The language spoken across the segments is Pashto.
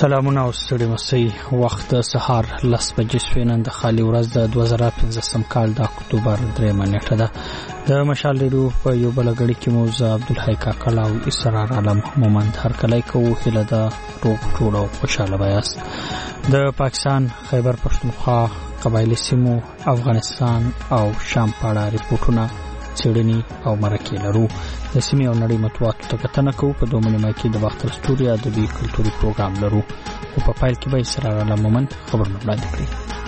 سلامونه او ستړي مسئ وخت سهار 10 بجې شوې. نن د خالي ورځ د 2015 کال د اکتوبر 3 نیټه ده. د مشال ریډیو په یو بل غړي کې مو زه عبدالحی کاکل او اسرار عالم مومند هرکلی کوو. هیله ده روغ جوړ او خوشاله بیاست. د پاکستان خیبر پښتونخوا قبایلی سیمو افغانستان او شام په اړه ریپورتونه څېړنې او مرکې لرو. د سیمې او نړۍ مطبوعاتو ته کتنه کوو. په دوه نیمه کې د باختر ستوري ادبي کلتوري پروګرام لرو او په پیل کې به اسرار عالم مومند خبرونه وړاندې کړي.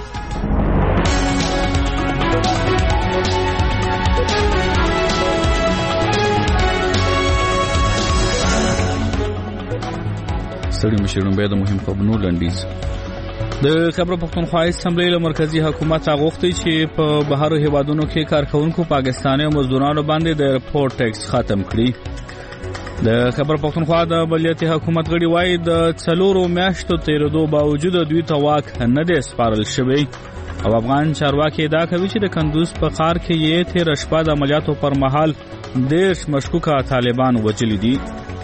ستړي مشرون به د مهم خبرونو لنډیز. د خیبر پښتونخوا اسمبلی له مرکزی حکومت غوښتي چې په بهرو هیوادونو کې کارکونکو پاکستاني مزدورانو باندې د ایرپورټ ټیکس ختم کړي. د خیبر پښتونخوا د بلدیاتي حکومت غړي وایي د 4 میاشتو تیرېدو باوجود دوی ته واک نه دی سپارل شوی او افغان چارواکي دا کوي چې د کندوز په ښار کې یې تیر شپه د عملیاتو پر مهال 10 مشکوکه طالبان وژلي دي.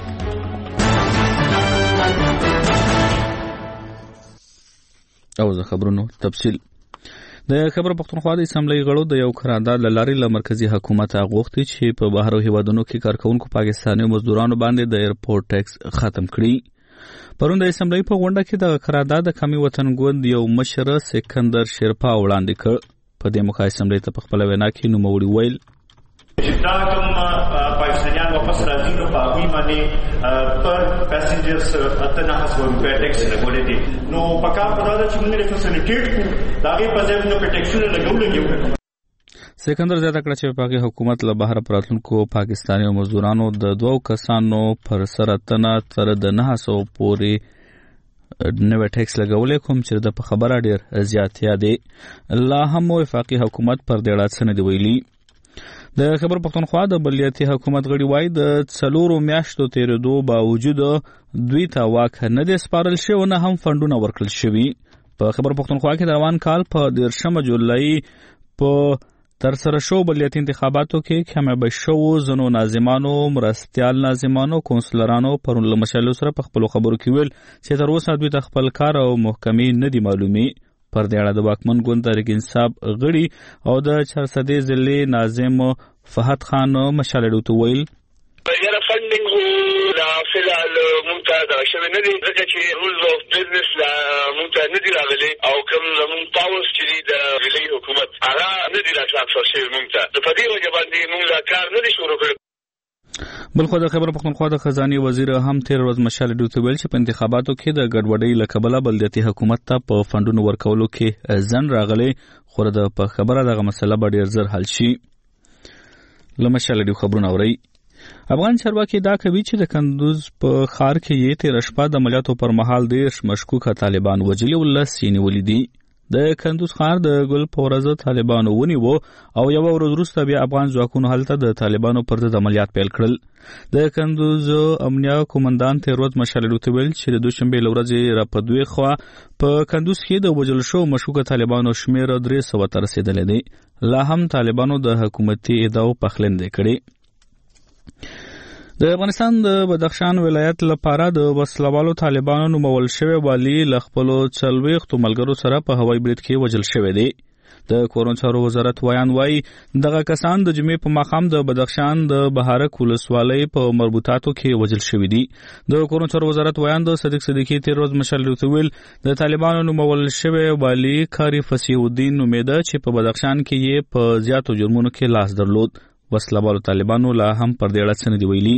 او زه خبرونو تفصیل. د خیبر پښتونخوا د اسمبلی غړو د یو قرارداد لاري له مرکزی حکومت غوښتي چې په بهرو هیوادونو کې کارکونکو پاکستاني مزدورانو باندې د ایرپورټ ټیکس ختم کړي. پرون د اسمبلی په غونډه کې د قرارداد د قومي وطنګوند یو مشر سکندر شیرپا وړاندې کړ. په دې موخه اسمبلی ته په خپل وینا کې نوموړي ویل دا کوم پاکستانیان واپس راځي نو په هغه باندې پر پاسنجرز اتنه حساب ټیکس لګولې دي. نو پکا پراده چې موږ فیسیلیټیټ کو دا غي په ځای نو په ټیکسونه لګولې. سکندر زیاته کړ چې په حکومت له بهر پراتونکو پاکستاني مزدورانو د 2 کسانو پر سر اتنه تر د 900 پورې نوې ټیکس لګولې کوم چې د په خبره ډیر زیاتیا دي. لا هم وفاقي حکومت پر دې اړه څه نه دی ویلي. د خیبر پښتونخوا د بلدیاتي حکومت غړي وایي د 4 میاشتو تیرېدو باوجود دوی ته واک نه دی سپارل شوی نه هم فندونه ورکړل شوي. په خیبر پښتونخوا کې د روان کال په 13 جولای په ترسره شو بلدیاتي انتخاباتو کې کامیاب شو زنو ناظمانو مرستيال ناظمانو کونسلرانو پرون له مشالو سره په خپل خبرو کې ویل چې تر اوسه دوی د خپل کار او محکمې نه دی معلومي. پر دې اړه د واکمن ګوند تحریک انصاف غړي او د چارسدې ضلع ناظم فهد خان مشالډو ته ویل یاره فندینګ لا فعل ممتاز شوه نه دي ځکه چې رولز اف بزنس لا ممتاز نه دي راغلي او کوم زمون پاورز چې د ویلي حکومت هغه نه دي راځي شوی ممتاز په دې وجه باندې موږ کار نه دي شروع کړو. بل خو د خیبر پښتونخوا د خزانه وزیر هم تیر ورځ مشالډو ته ویل چې په انتخاباتو کې د ګډوډۍ له کبله بلدیاتي حکومت ته په فندونو ورکولو کې ځن راغلي خو د په خبره دغه مسله به ډیر زر حل شي. لمشالډو خبرونه اوري. افغان چارواکي دا کوي چې د کندوز په ښار کې یې تیر شپه د عملیاتو پر مهال 10 مشکوکه طالبان وژلي او لسینې ولیدي. د کندوز ښار د ګل پورزه طالبانو ونیو او یو ورځ وروسته بیا افغان ځواکونو هلته د طالبانو پر ضد عملیات پیل کړل. د کندوز امنیه قومندان تیر ورځ مشالډو ته ویل چې د دوشنبه لورځې را په دوی خوا په کندوز کې د وژل شو مشکوکه طالبانو شمیر 300 ته رسیدلی دی. لا هم طالبانو د حکومتي ادعاو پخلنده کړي. د افغانستان د بدخشان ولایت لپاره د وسلوالو طالبانو نومول شوی والی ل خپل 40 ملګرو سره په هوایي برید کې وژل شوی دی. د کورن چارو وزارت وایي دغه کسان د جمعې په ماښام د بدخشان د بهارک ولسوالۍ په مربوطاتو کې وژل شوی دي. د کورن چارو وزارت د صدیق صدیقی تیر ورځ مشالډو ته ویل د طالبانو نومول شوی والی کاری فصیح الدین نومیده چې په بدخشان کې یې په زیاتو جرمونو کې لاس درلود. وسلوالو طالبانو لا هم پر دې اړه څه نه دی ویلي.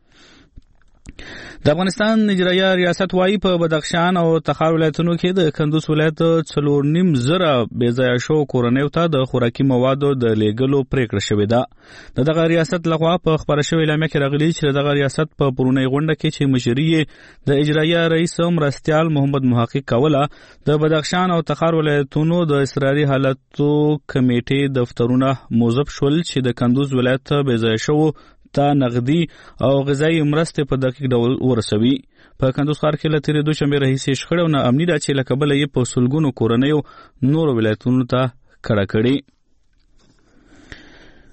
د افغانستان اجرایه ریاست وایي په بدخشان او تخار ولایتونو کې د کندوز ولایت 4.5 بېځایه شو کورنیو ته د خوراکي موادو د لیږلو پریکړه شوې ده. دغه ریاست لخوا په خبره شوې اعلامیه کې راغلي چې دغه ریاست په پرونی غونډه کې چې مشري د اجرایه رئیس مرستيال محمد محقق کوله د بدخشان او تخار ولایتونو د اضطراري حالتو کمیټې دفترونه موظف شول چې د کندوز ولایت بېځایه شو تا نغدي او غذایی مرستې په دقیق ډول ورسوي. په کندوز ښار کې له تیرې دوشنبې راهیسې شخړه او ناامني ده چې له کبله یې په سلګونو کورنیو نورو ولایتونو ته کډه کړې.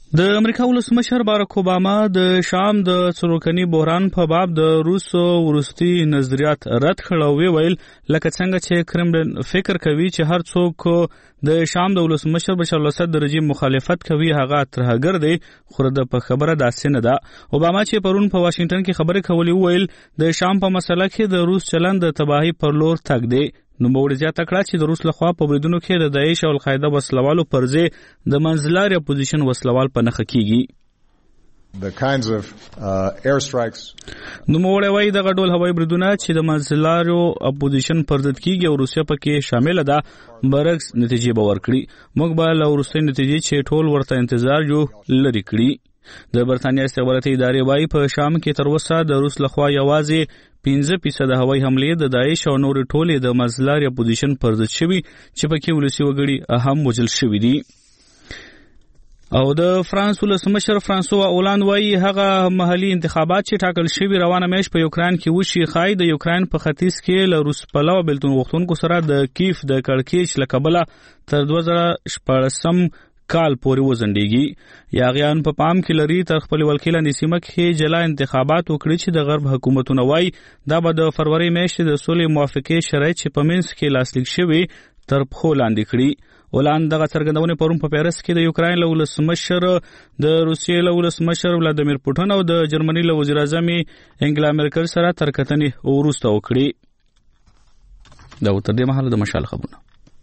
د امریکا ولسمشر باراک اوباما د شام د څلورکني بحران په باب د روس ورستي نظریات رد کړ او ویل لکه څنګه چې کرملن فکر کوي چې هر څوک د شام د ولسمشر بشار الاسد د رژیم مخالفت کوي هغه ترهګر دی خو د خبره داسې نه ده. اوباما چې پرون په واشنگټن کې خبرې کولې ویل د شام په مسله کې د روس چلند د تباہي پر لور تګ دی. نو موږ زیاته کړه چې د روس لخوا په بریدونو کې د داعش او القاعده وسلوالو پر ځای د منځلاري اپوزیشن وسلوال په نخښه کیږي. The kinds of air strikes نو موږ وایي د غډول هوایي بریدونه چې د منځلاري اپوزیشن پر ضد کیږي او روسیا پکې شامل ده برعکس نتیجې به ورکړي. موږ به له روسي نتیجې چې ټول ورته انتظار جو لري کړی. د برتانیا استخباراتي ادارې وايي په شام کې تر اوسه د روس لخوا یوازې 15% هوایي حملې د داعش او نور ټولې د منځلاري اپوزیشن پر ضد شوي چې پکې ولسي وګړي هم وژل شوي دي. او د فرانس ولسمشر فرانسوا اولاند وايي هغه محلي انتخابات چې ټاکل شوي روانه میاشت په یوکران کې وشي خای د یوکران په ختیځ کې له روس پلوه بلتون غوښتونکو سره د کیف د کړکېچ له کبله تر 2014 کال پورې وزندېږي. یاغیان په پام کې لري تر خپل ولکیل نسیمه کې جلا انتخابات وکړي چې د غرب حکومتونه وایي دا به د فروری میاشتې د سولې موافقې شرایط چې په منځ کې لاسلیک شوي تر پښو لاندې کړي. هولند دغه څرګندونه پرون په پیرس کې د یوکرين له ولسمشر د روسیې له ولسمشر ولادیمیر پوټین او د جرمني له وزیر اعظم انګلا مرکل سره تر کتنې وروسته وکړي. دا تر دې مهاله د مشال خبرونه.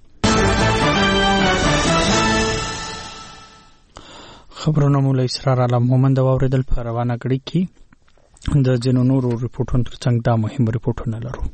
خبرونه مولا اسرار عالم مومند واوریدل په روانه غړي کې د جنو نورو ریپورتونو ترڅنګ دا مهم ریپورتونه لرو.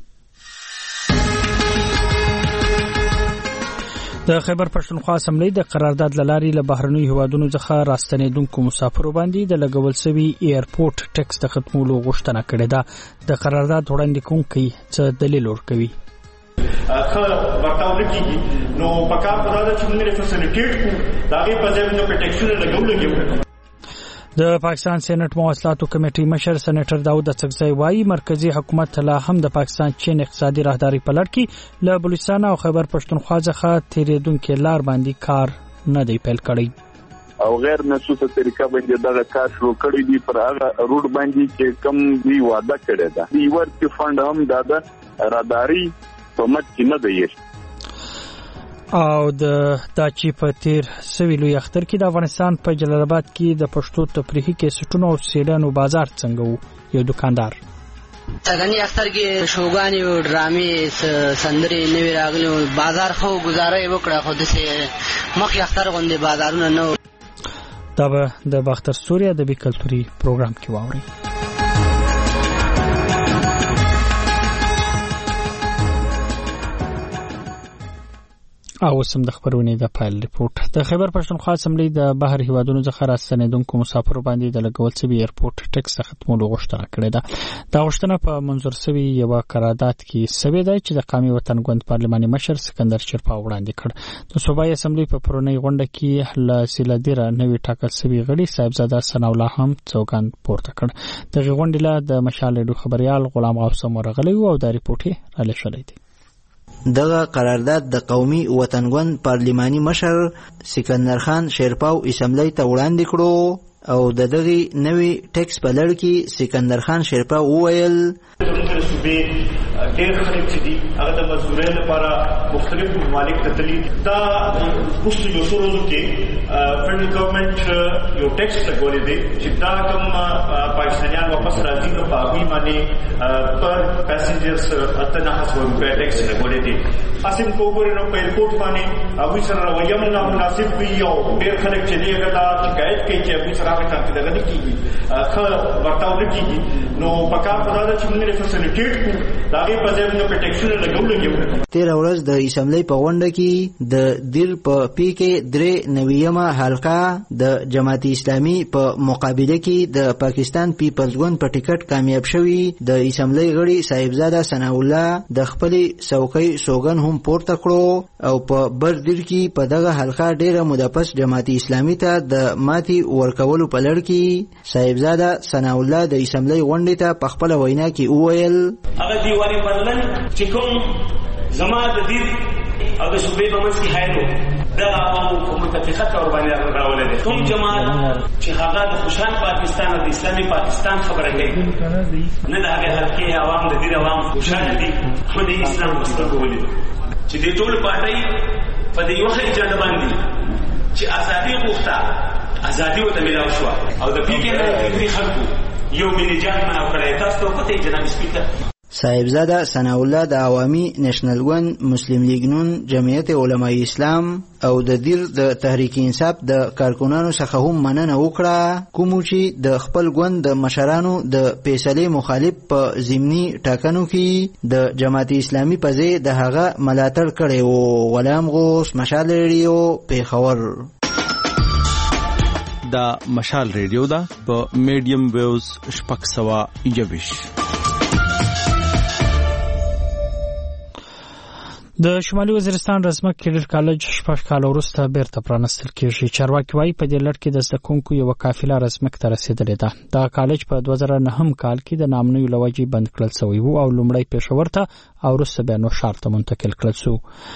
د خیبر پښتونخوا اسمبلی د قرارداد لاري له بهرنی هوادونو څخه راستنیدونکو مسافرو باندې د لګول سوي ایرپورټ ټیکس د ختمولو غوښتنه کړې ده. د قرارداد وړاندې کوونکی څه دلیل ورکوي؟ ورتاو نکیږي نو پکار پدا د چمنې فیسیلیټیټ کو داغه په ځای باندې پټیکشن لګول. د پاکستان سېنات مواصلاتو کمیټې مشر سېنیټر داود اڅکزی وايي مرکزی حکومت لا هم د پاکستان چین اقتصادي راهداري په لړ کې له بلوچستان او خیبر پښتونخوا څخه تیریدونکو لار باندې کار نه دی پیل کړی او غیر نسوسه طریقه باندې دغه کار شروع کړی دی پر هغه روډ باندې چې کم دی وعده کړی ده. دی ورته فند هم د راداري کومت کې نه دی. او د داچی په تیر سویلو اختر کې د افغانستان په جلال آباد کې د پښتو تفریحي کیسټونو او سیډانو بازار څنګه وو. یو دکاندار څنګه اختر کې شوګانی او ډرامې سندرې نوی راغلي بازار خو گزاره وکړه خو د مخ اختر غونډه بازارونه نو. دا به د باختر سوریا د بي کلتوري پروګرام کې واوري. او سم د خبرونه د فایل ریپورت. د خیبر پښتونخوا اسمبلی د بهر هیوادونو څخه راستنیدونکو مسافرو باندې د لګول شوی ایرپورټ ټیکس ختمولو غوښتنه کړې ده. دا غوښتنه په منظور شوی یو قرارداد کې سوي ده چې د قومي وطن ګوند پارلماني مشر سکندر شیرپا وړاندې کړ. د صوبایي اسمبلی په پرونی غونډه کې له سیلادیره نوې ټاکل شوی غړي صاحبزاده ثنا الله هم څوګند پورته کړ. د غونډې له د مشال ډو خبريال غلام غوث مرغلی او د ریپورت را لښلې دي. دغه قرارداد د قومي وطنګوند پارلماني مشر سکندر خان شیرپاو اسمبلی ته وړاندې کړو او د دغه نوې ټیکس په لړ کې سکندر خان شیرپاو وویل ډېر خلک چې دي هغه د مزدورۍ لپاره مختلفو ممالک ته تللي. دا وروسته یو څو ورځو کې فدرال ګورنمنټ یو ټیکس لګولی دی چې دا کوم پاکستانیان واپس راځي نو په هغوی باندې پر پیسنجرز 98 روپۍ ټیکس لګولی دی. اسیم که وګورئ نو په ایرپورټ باندې هغوی سره رویه هم نامناسب وي او ډېر خلک چې دی هغه دا شکایت کوي چې هغوی سره هغه ټاکل دغه نه کېږي ښه ورتاو نه کېږي. نو پکار په دا ده چې موږ فیسیلیټیټ کړو داغه په ځای باندې پټیکشن لګول. تیر ورځ د اسمبلی په غونډه کې د دیر په پی کې درې نویمه حلقه د جماعت اسلامي په مقابله کې د پاکستان پیپلز ګوند په ټیکټ کامیاب شوی. د اسمبلی غړي صاحبزاده ثنا الله د خپل څوکۍ سوګن هم پورته کړو او په بر دیر کې په دغه حلقه ډیره موده پس جماعت اسلامي ته د ماتي ورکولو په لړ کې صاحبزاده ثنا الله د اسمبلی غونډې ته په خپل وینا کې وویل هغه دیوانی بدلن چې کوم زما د دې او د صوبې په منځ کې حایلو دا عوامو په متفقه تور باندې راولې دي کوم جماعت چې هغه د خوشحال پاکستان او د اسلامي پاکستان خبره کوي نه دا هغه حلقې عوام د دې عوام خوشاله دي خو د اسلام مستقبل ولې چې د ټول پارټي په دې یو خېجه باندې چې ازادي غوښته ازادي وته ملاو شو او د پی کې نه فکری خلکو یو مليجان منو کړی تاسو ته پته جناب سپیکر صاحبزاده ثناء الله د عوامي نېشنل ګوند مسلم لیگ نون جمعیت علماء اسلام او د دیر د تحریک انصاف د کارکونانو څخه هم مننه وکړه کوم چې د خپل ګوند د مشرانو د فیصلې مخالف په ضمني ټاکنو کې د جماعت اسلامي په ځای د هغه ملاتړ کړی و. غلام غوث، مشال ریډیو، پیښور. دا مشال ریډیو دا په میډیم ویوز 621. د شمالي وزیرستان رزمک کیډر کالج 6 کال وروسته بیرته پرانستل کیږي. چارواکي وايي په دې لړ کې د زده کوونکو یو قافله رزمک ته رسیدلې ده. دا کالج په 2009 کال کې د نامنوي لوجې بند کړل شوی وو او لومړی پېښور ته او وروسته بیا نوشهر ته منتقل کړل شو.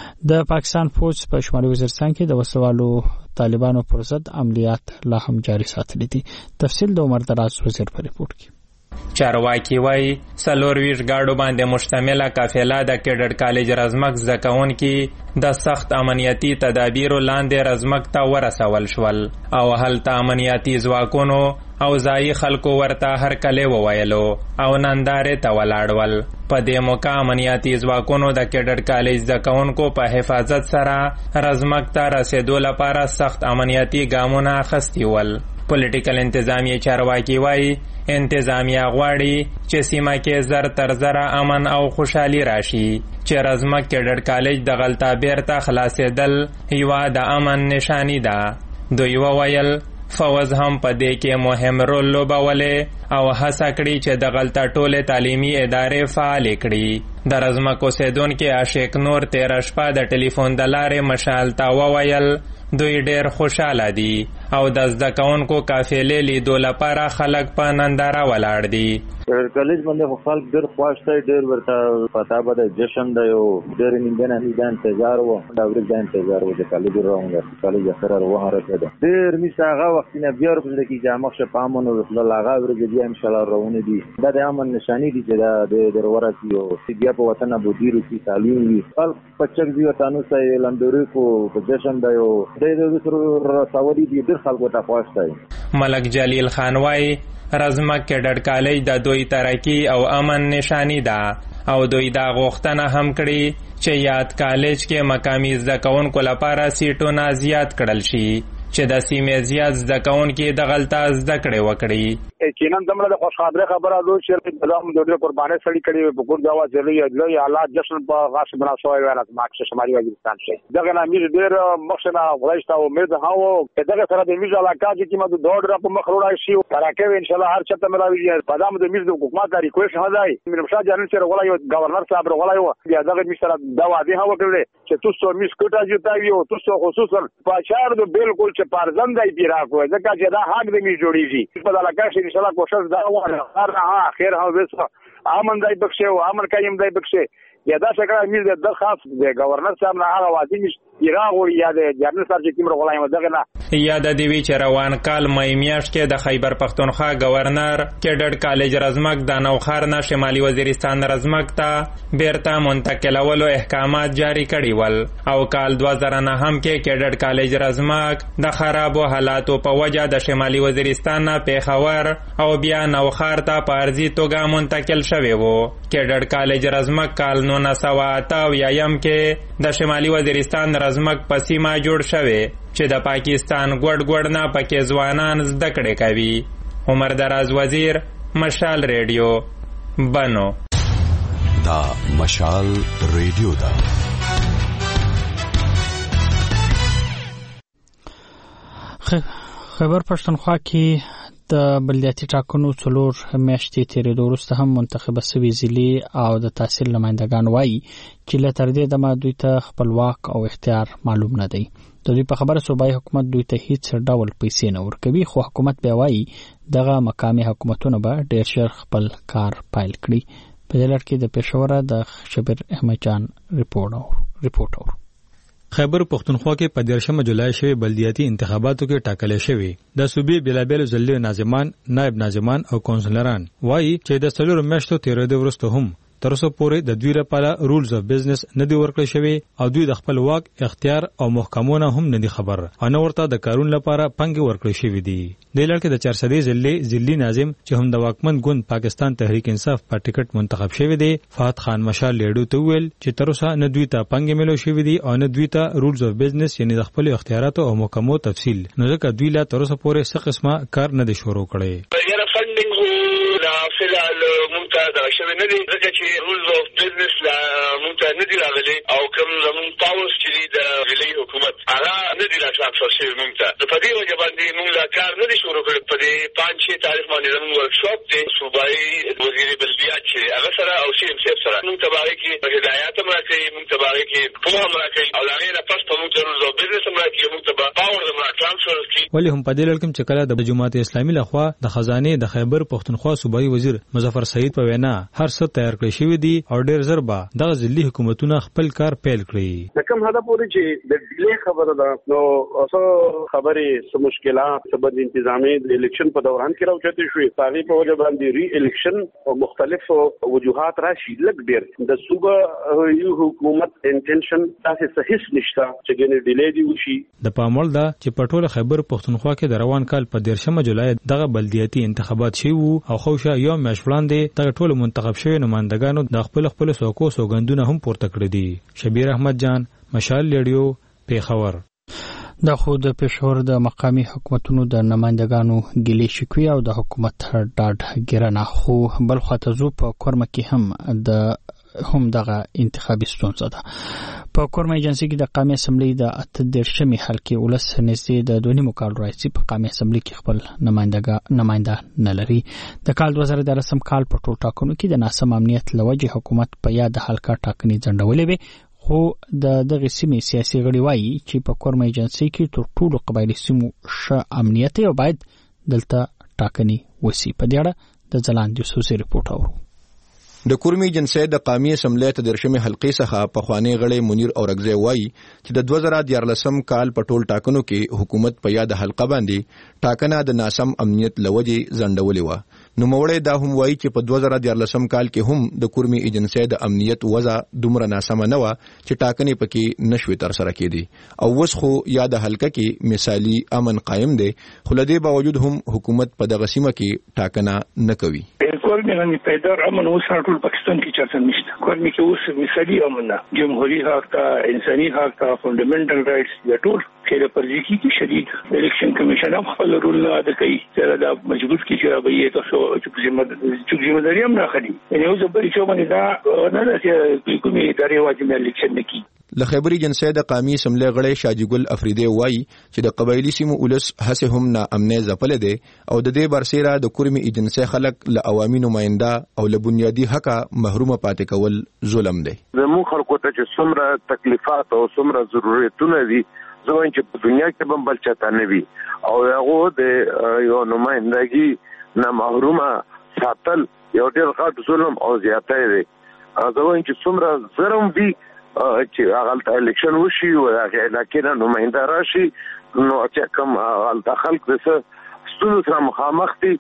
د پاکستان فوج په شمالي وزیرستان کې د وسوالو طالبانو پر ضد عملیات لا هم جاري ساتلي دي. تفصیل د عمر دراز وزیر په ریپورت کې. چارواکي وايي 24 گاډو باندې مشتمله قافله د کیډر کالج رزمک زده کوونکي د سخت امنیتي تدابیرو لاندې رزمک ته ورسول شول او هلته امنیتي ځواکونو او ځایي خلکو ورته هرکلی وویلو او نندارې ته ولاړول. په دې موقع امنیتي ځواکونو د کیډر کالج زده کوونکو په حفاظت سره رزمک ته رسېدو لپاره سخت امنیتي ګامونه اخیستي ول. پولیټیکل انتظامیه چارواکي وايي انتظامیه غواړي چې سیمه کې زر تر زره امن او خوشحالي راشي چې رزمک کیډر کالج د غلطه بیرته خلاصېدل یوه د امن نشانی ده. دوی وویل فوز هم په دې کې مهم رول لوبولی او هڅه کړي چې د غلطه ټولې تعلیمي ادارې فعالې کړي. د رزمک اوسیدونکي عاشق نور تېره شپه د ټلیفون د لارې مشال ته وویل دوی ډېر خوشحاله دي او د زده کوونکو قافلې لیدو لپاره خلک په ننداره ولاړ دي. کالج باندې خو خلک ډېر خوښ دی، ډېر ورته پته به د جشن دی او ډېر نیمګنه دا انتظار و دا ورځ دا انتظار و د کالج راونګ کالج اخر وروه راته ډېر میسه هغه وخت نه بیا ورپسې کې چې مخ شه پامن او رسول هغه ورځ بیا ان شاء الله راونه دي. دا د امن نشانی دي چې دا د ورځ یو چې بیا په وطن ابو ډیرو کې تعلیم وي خلک پچک دی وطنو سره لندوري کو په جشن دی او د سره ساوري دي ډېر خلکو ته خوښ دی. ملک جلیل خان وايي رزمک کیډر کالج د دوی ترقی او امن نشانی ده او دوی دا غوښتنه هم کړي چې یاد کالج کې مقامی زده کوونکو لپاره سیټونه زیات کړل شي چې د سیمې زیات زده کوونکي د غلطه زده کړې وکړي. یقینا زموږ د خوشخبری خبره ده چې د زموږ د قربانۍ سړي کړي په ګور دوا ځلې لوی حالات جشن په غاښ بنا شوی وایي چې شمالي وزیرستان شي دغه نامیر ډېر مخشنه غوښتا امید هاو چې دغه سره د میز علاقه چې ما د دوړ په مخ وړای شي ترکه ان شاء الله هر چاته ملاوي په دامه د میز د حکومت د ریکوست هداي منمشا جنرال سره غوړای گورنر صاحب غوړای بیا دغه میز سره دا وعده هاو کړل چې تاسو میز کوټه جوړتاوي او تاسو خصوصا په چار د بالکل چې پارزند دی پیراکو ځکه چې دا حق د میز جوړیږي په علاقه شي ان شاء الله کوشش دا وره هر خیر هم وسه امن دای بخشه او امن کایم دای بخشه یا دا څنګه میز د درخواست د گورنر صاحب نه هغه وادي ایران وړي یا د جنرال صاحب چې کوم غواړم دغه نه یاد دی وی چې روان کال مې میاشت کې د خیبر پختونخوا گورنر کیډر کالج رزمک د نوخار نه شمالي وزیرستان رزمک ته بیرته منتقلولو احکامات جاری کړي ول او کال 2009 هم کې کیډر کالج رزمک د خرابو حالاتو په وجه د شمالي وزیرستان نه پیښور او بیا نوخار ته په ارزي توګه منتقل شوی وو. کیډر کالج رزمک کال 1988 کې د شمالي وزیرستان رزمک په سیمه جوړ شوی چې د پاکستان ګډ نه پکې ځوانان زده کړې کوي. عمر دراز وزیر، مشال ریډیو، بنو. دا مشال ریډیو دا خیبر پښتونخوا کې د بلدیاتي ټاکنو 4 میاشتې تیرېدو وروسته هم منتخبه سوي ضلعي او د تحصیل نمایندګان وایي چې له تر دې دمه دوی ته خپلواک او اختیار معلوم نه دی. د دوی په خبره صوبایي حکومت دوی ته هیڅ ډول پیسې نه ورکوي، خو حکومت بیا وایي دغه مقامي حکومتونه به ډېر ژر خپل کار پیل کړي. په دې لړ کې د پېښوره د شبیر احمد جان ریپورټ اور خیبر پختونخوا کې په 13 جولای شوی بلدیاتي انتخاباتو کې ټاکل شوی د صوبې بلابل ځلې ناظمان، نائب ناظمان او کونسلران وایي چې د 4 میاشتو تیرېدو وروسته هم تر اوسه پورې د دوی لپاره رولز اف بزنس نه دی ورکړل شوی او دوی د خپل واک، اختیار او محکمونه هم نه دي خبر او نه ورته د کارون لپاره پنګ ورکړل شوی دی. د لړ کې د 400 ضلعي ناظم چې هم د واکمن ګوند پاکستان تحریک انصاف په ټیکټ منتخب شوی دی، فهد خان مشال لیډو ته ویل چې تر اوسه نه دوی ته پنګ ملو شوی دی او نه دوی ته رولز اف بزنس یعنی د خپل اختیاراتو او محکمو تفصیل، نو ځکه دوی لا تر اوسه پورې څه قسمه کار نه دی شروع کړی. دا شوی نه دي ځکه چې رولز اف بزنس لا مونږ نه دي راغلي او کوم زمون پاورز چې د ویلي حکومت هغه نه دي راټرانسفر شوی مونږ ته. په دې وجه باندې مونږ لا کار نه دي شروع کړی. په دې 5-6 تاریخ باندې زمون ورکشاپ دی صوبایي وزیر بلدیات چې هغه سره او سی ام سی سره مونږ ته باندې کې هدایت هم راکړي، مونږ ته باندې کې په هم راکړي او هغه نه پس په مونږ رولز اف بزنس هم راکړي، مونږ ته پاور هم راټرانسفر کړي. ولی هم په دې لړ کې چې کله د جماعت اسلامي لخوا د خزانه د خیبر پختونخوا صوبایي وزیر مظفر سعید په وینا هر څه تیار کړی شوی دی او ډېر زر به دغه ځلي حکومتونه خپل کار پیل کړي. د کوم هدف پورې چې د ډیلې خبره ده نو اوسه خبرې څه مشکلات سبب انتظامی د الیکشن په دوران کې راوچته شوې پاره په وجه باندې ری الیکشن او مختلف وجوهات راشي لګ ډېر د صوبه یو حکومت انټنشن تاسو صحیح نشته چې ګنې ډیلې دی وشي. د پامول دا چې په ټول خیبر پختونخوا کې د روان کال په 13 جولای دغه بلدیاتي انتخابات شوي او خوشه یو میاشت وړاندې دغه ټول منتخب شوی نمائندګانو د خپل سوګندونه هم پورته کړی دي. شبیر احمد جان، مشال لیډیو، پیښور. د خود پېښور د مقامی حکومتونو د نمائندګانو ګیلې شکوي او د حکومت ډاډ ګرانه خو بل خاطر زو په کورمه کې هم دغه انتخابي ستونزه ده. په کورمه ایجنسی کې د قومي اسمبلی د 18 حلقې ولس نږدې د 2.5 کال راځي په قومي اسمبلی کې خپل نماینده نه لري. د کال 2013 کال په ټول ټاکنو کې د ناسم امنیت لوجه حکومت په یاد حلقه ټاکنې ځنډولې وي، خو د دغه سیمې سیاسي غړي وایي چې په کورمه ایجنسی کې تر ټولو قبایلي سیمو ښه امنیت او باید دلته ټاکنې وسی. په دې اړه د ځلاند یوسفزي ریپورت اورو. د کورمي جنسي د قومي اسمبلی ته درشمه حلقې څخه په خواني غړي منیر اورګزی وایي چې د 2014 کال په ټول ټاکنو کې حکومت په یاد حلقه باندې ټاکنه د ناسم امنیت لوجه ځنډولې و. نو موړې دا هم وایي چې په 2014 کال کې هم د کورمي ایجنسی د امنیت وضع دومره ناسم نه و چې ټاکنې پکې نشوي تر سره کېدي او وس خو یاد حلقه کې مثالی امن قائم دی، خو لدې باوجود هم حکومت په دغه سیمه کې ټاکنه نه کوي. کورمي باندې پیدار امن اوس ټول پاکستان کې چرته نشته. کورمي کې اوس مثالی امن ده، جمهوریت حق ته، انساني حق ته، فندامنټل رائټس د ټول خیر پرځي کې شدید. الیکشن کمیشن هم خپل رول نه ادا کوي، چې دا مجبور کی چې به تاسو چې ذمہ داری هم نه اخلي. یعنی اوس په دې باندې دا نه ده چې کومې ادارې واجب الیکشن نه کوي. لخبري جنسي د قومي اسمبلی غړي شاجي ګل افریدی وایي چې د قبایلی سیمو ولس هڅه هم نه امنه ځپل دي او د دې برسيره د کورمي ایجنسی خلک له عوامي نماینده او له بنیادی حقه محرومه پاتې کول ظلم دی. زموږ خلکو ته چې څومره تکلیفات او څومره ضرورتونه دي زموږ چې په دنیا کې هم بل چاته نه وي او هغه د یو نمائندګي نه محرومه ساتل یو ډېر غټ ظلم او زیاته دی. زموږ چې څومره ظلم دي چې هغه الیکشن وشي او هغه علاقې نه نماینده راشي نو چې کوم هغه خلک د ستونزو سره مخامخ دي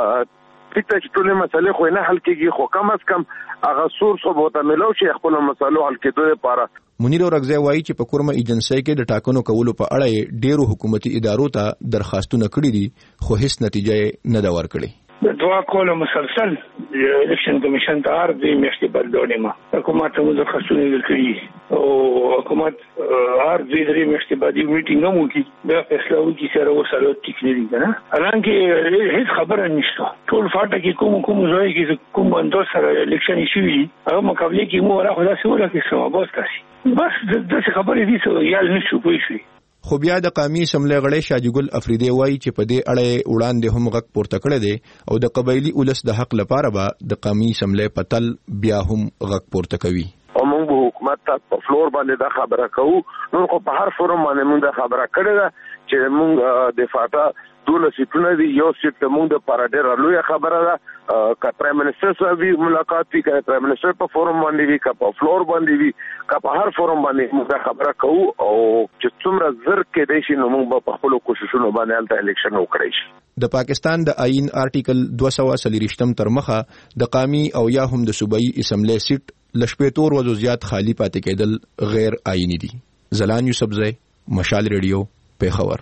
فکر چې ټولې مسلې خو نه حل کېږي، خو کم از کم هغه سورس خو به ملو شي خپل مسلو حل کېدو لپاره. منیر اورګزی وایي چې په کورمه ایجنسی کې د ټاکنو کولو په اړه ډېرو حکومتي ادارو ته درخواستونه کړي دي خو هیڅ نتیجه نه ده ورکړې. د دوا کول مسلسل الیکشن کمیشن ته هر دې میاشتې بدلونې ما حکومت هم درخواستونه وکړي او حکومت هر دې میاشتې باندې میټینګ هم وکړي بیا فیصله وکړي چې راوصلو ټیک نه دي کنه. حالانکه هیڅ خبره نشته. ټول فاټه کې کوم ځای کې کوم باندې سره الیکشن شي هغه مقابله کې مو راخدا سوله کې سم باز کاسي بس د خبرې دي څه یال نشو پوي شي. خو بیا د قومي اسمبلی غړي شاجي ګل افریدی وایي چې په دې اړه وړاندې هم غږ پورته کړی دی او د قبایلی ولس د حق لپاره به د قومي اسمبلی په تل بیا هم غږ پورته کوي. او موږ موږ حکومت ته په فلور باندې دا خبره کوو. نو خو په هر فورم باندې موږ دا خبره کړې ده چې موږ د فاټا دونه سیټونه دي، یو سیټ ته موږ د پارډر لوی خبره ده. که پرایم منسٹر سره وی ملاقات وی، که پرایم منسٹر په فورم باندې وی، که په فلور باندې وی، که په هر فورم باندې موږ دا خبره کوو او چې څومره زر کې دی شي نو موږ په خپل کوششونو باندې الته الیکشن وکړی شي. د پاکستان د آئین آرټیکل 240 تر مخه د قومي او یا هم د صوبایي اسمبلی سیټ لشپېتور ورځو زیات خالی پاتې کېدل غیر آئینی دي. زلان یوسفزی، مشال ریډیو، پیښور.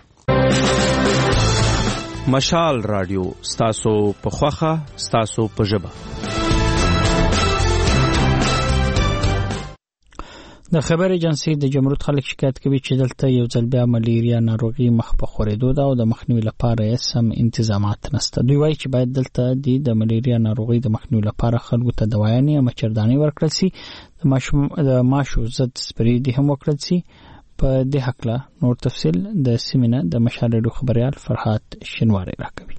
مشال رادیو ستاسو په خوخه، ستاسو په ژبه. د خبر ایجنسی د جمهوریت خلک شکایت کوي چې دلته یو ځل بیا ملیریا ناروغي مخ په خورېدو ده او د مخنیوي لپاره یې سم انتظامات نشته. دوی وایي چې باید دلته د ملیریا ناروغي د مخنیوي لپاره خلکو ته دوايانې او مچردانې ورکړل شي، د ماشو ضد سپری دي هم ورکړل شي. په دې حقله نور تفصیل د سیمینه د مشال ریډیو خبريال فرحات شنواری راکوي.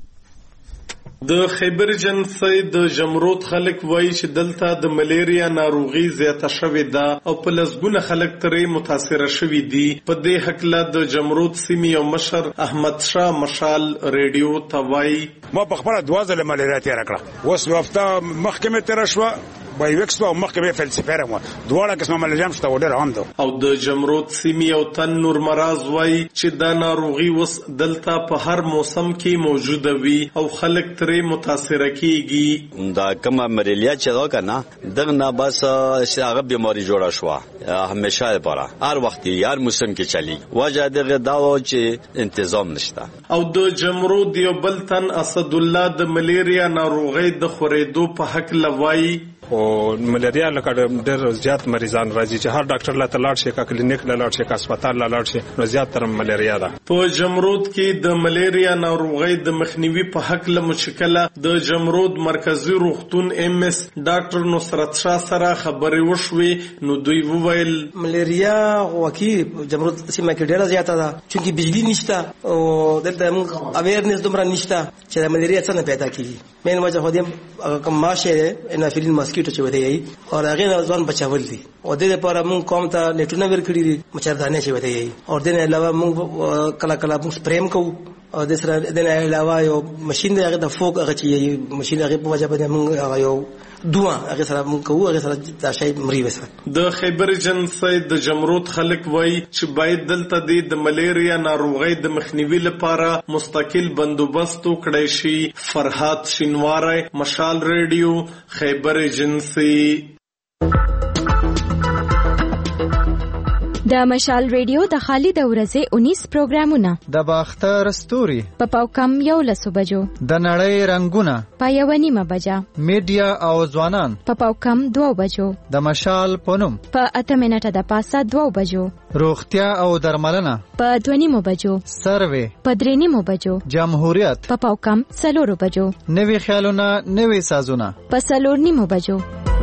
د خیبر ایجنسی د جمهوریت خلک وایي چې دلته د ملیریا ناروغي زیاته شوې ده او په لسګونه خلک ترې متاثر شوي دي. په دې حقله د جمهوریت سیمې او مشر احمد شاه مشال ریډیو ته وایي ما په خپل دوازه ملیریا تیر کړه، اوس وفته محکمه تیر شو بایوکس او محکمه فلسفه راو دواړه قسمه ملیریام شته وړ روان ده. او د جمهوریت سیمې او تن نور مراز وایي چې دا ناروغي وس دلته په هر موسم کې موجوده وي او خلک ترې متاثر کیږي. دا کومه ملیریا چې دا کنه دغه نه بس هغه بیماری جوړه شو همیشه لپاره هر وخت هر موسم کې چلی وجه دغه دا چې تنظیم نشته. او د جمهوریت یو بل تن اسد الله د ملیریا ناروغي د خورېدو په حق لوي او ملیریا لکه ډېر زیات مریضان راځي چې هر ډاکټر لا تلاړ شي، کا کلینیک لا لاړ شي، کا هسپتال لا لاړ شي، نو زیات تر ملیریا ده. په جمهوریت کې د ملیریا ناروغي د مخنیوي په حق له مشکله د جمهوریت مرکزی روغتون MS ډاکټر نصرت شاه سره خبرې وشوي. نو دوی وویل ملیریا وکی جمهوریت سیمه کې ډېر زیاته ده چې بجلی نشته او دلته موږ اویرنس دومره نشته چې ملیریا څنګه پیدا کیږي. مین وجه خو دې کوم ماشه انافیلین ماسکیټو چې ودی او هغه ځوان بچاول دي او د دې لپاره موږ کوم ته نیټونه ورکړي دي مچردانې چې ودی او د نه علاوه موږ کله کله موږ سپریم کوو او د سره د نه علاوه یو ماشين دی هغه د فوق هغه چې ماشين هغه په وجه باندې موږ هغه یو دوه هغه سره موږ کوو هغه سره دا شی مري وسه. د خیبر ایجنسی د جمهوریت خلک وایي چې باید دلته د ملیریا ناروغي د مخنیوي لپاره مستقل بندوبست وکړي شي. فرحات شینواری، مشال ریډیو، خیبر ایجنسی. د مشال ریډیو د خالد ورځې 19 پروګرامونه د باختر ستوري په پاوکم 11 بجو، د نړۍ رنگونه په 1:30 بجه، میډیا او ځوانان په پاوکم 2 بجو، د مشال پونم په 8 منټه د پاسه 2 بجو، روغتیا او درملنه په 2:30 بجو، سروې په 3:30 بجو، جمهوریت په پاوکم 4 بجو، نوي خیالونه نوي سازونه په 4:30 بجو.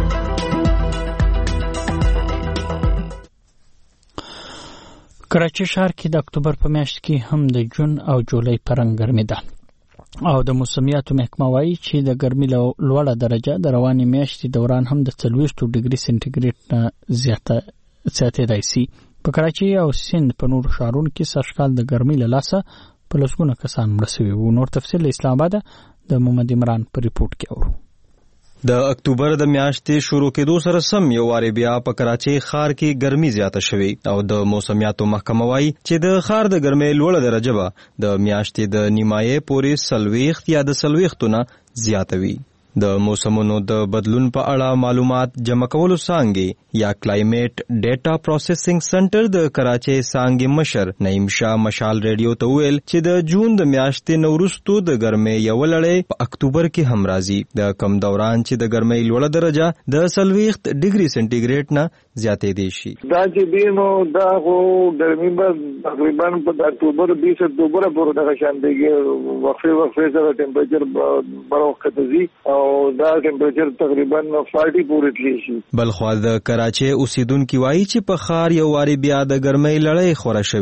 کراچي ښار کې د اکتوبر په میاشت کې هم د جون او جولای پرنګ ګرمي ده او د موسمیاتو محکمه وایي چې د ګرمۍ لوړه درجه د روانې میاشتې دوران هم د 40 ډیګري سنټیګریډ نه زیاتېدای شي. په کراچي او سند په نورو ښارونو کې سږکال د ګرمۍ له لاسه په لسګونه کسان مړه شوي وو. نور تفصیل اسلام آباد د محمد عمران په ریپورت کې اورو. د اکتوبر د میاشتې شروع کېدو سره سم یو وارې بیا په کراچي ښار کې ګرمي زیاته شوې او د موسمیاتو محکمه وایي چې د ښار د ګرمۍ لوړه درجه به د میاشتې د نیمایي پورې 40 یا د 40 نه زیاته وي. د موسمونو د بدلون په اړه معلومات جمع کولو څانګې یا کلایمیټ ډیټا پروسیسینګ سنټر د کراچي څانګې مشر نعیم شاه مشال ریډیو ته ویل چې د جون د میاشتې نو وروسته د ګرمۍ یو لړۍ په اکتوبر کې هم راځي، د کم دوران چې د ګرمۍ لوړه درجه د 40 ډیګري سنټیګریډ نه زیاتې دي شي. دا چې دینو دا خو ګرمۍ به تقریبا په اکتوبر 20 اکتوبر پورې د شاندېږي وقفه سره ټمپریچر بروخته زی او دا ټمپریچر تقریبا 40 پورې تلی شي. بلخوا د کراچي اوسیدونکو وایي چې په ښار یو واري بیا د ګرمۍ لړۍ خوره شوې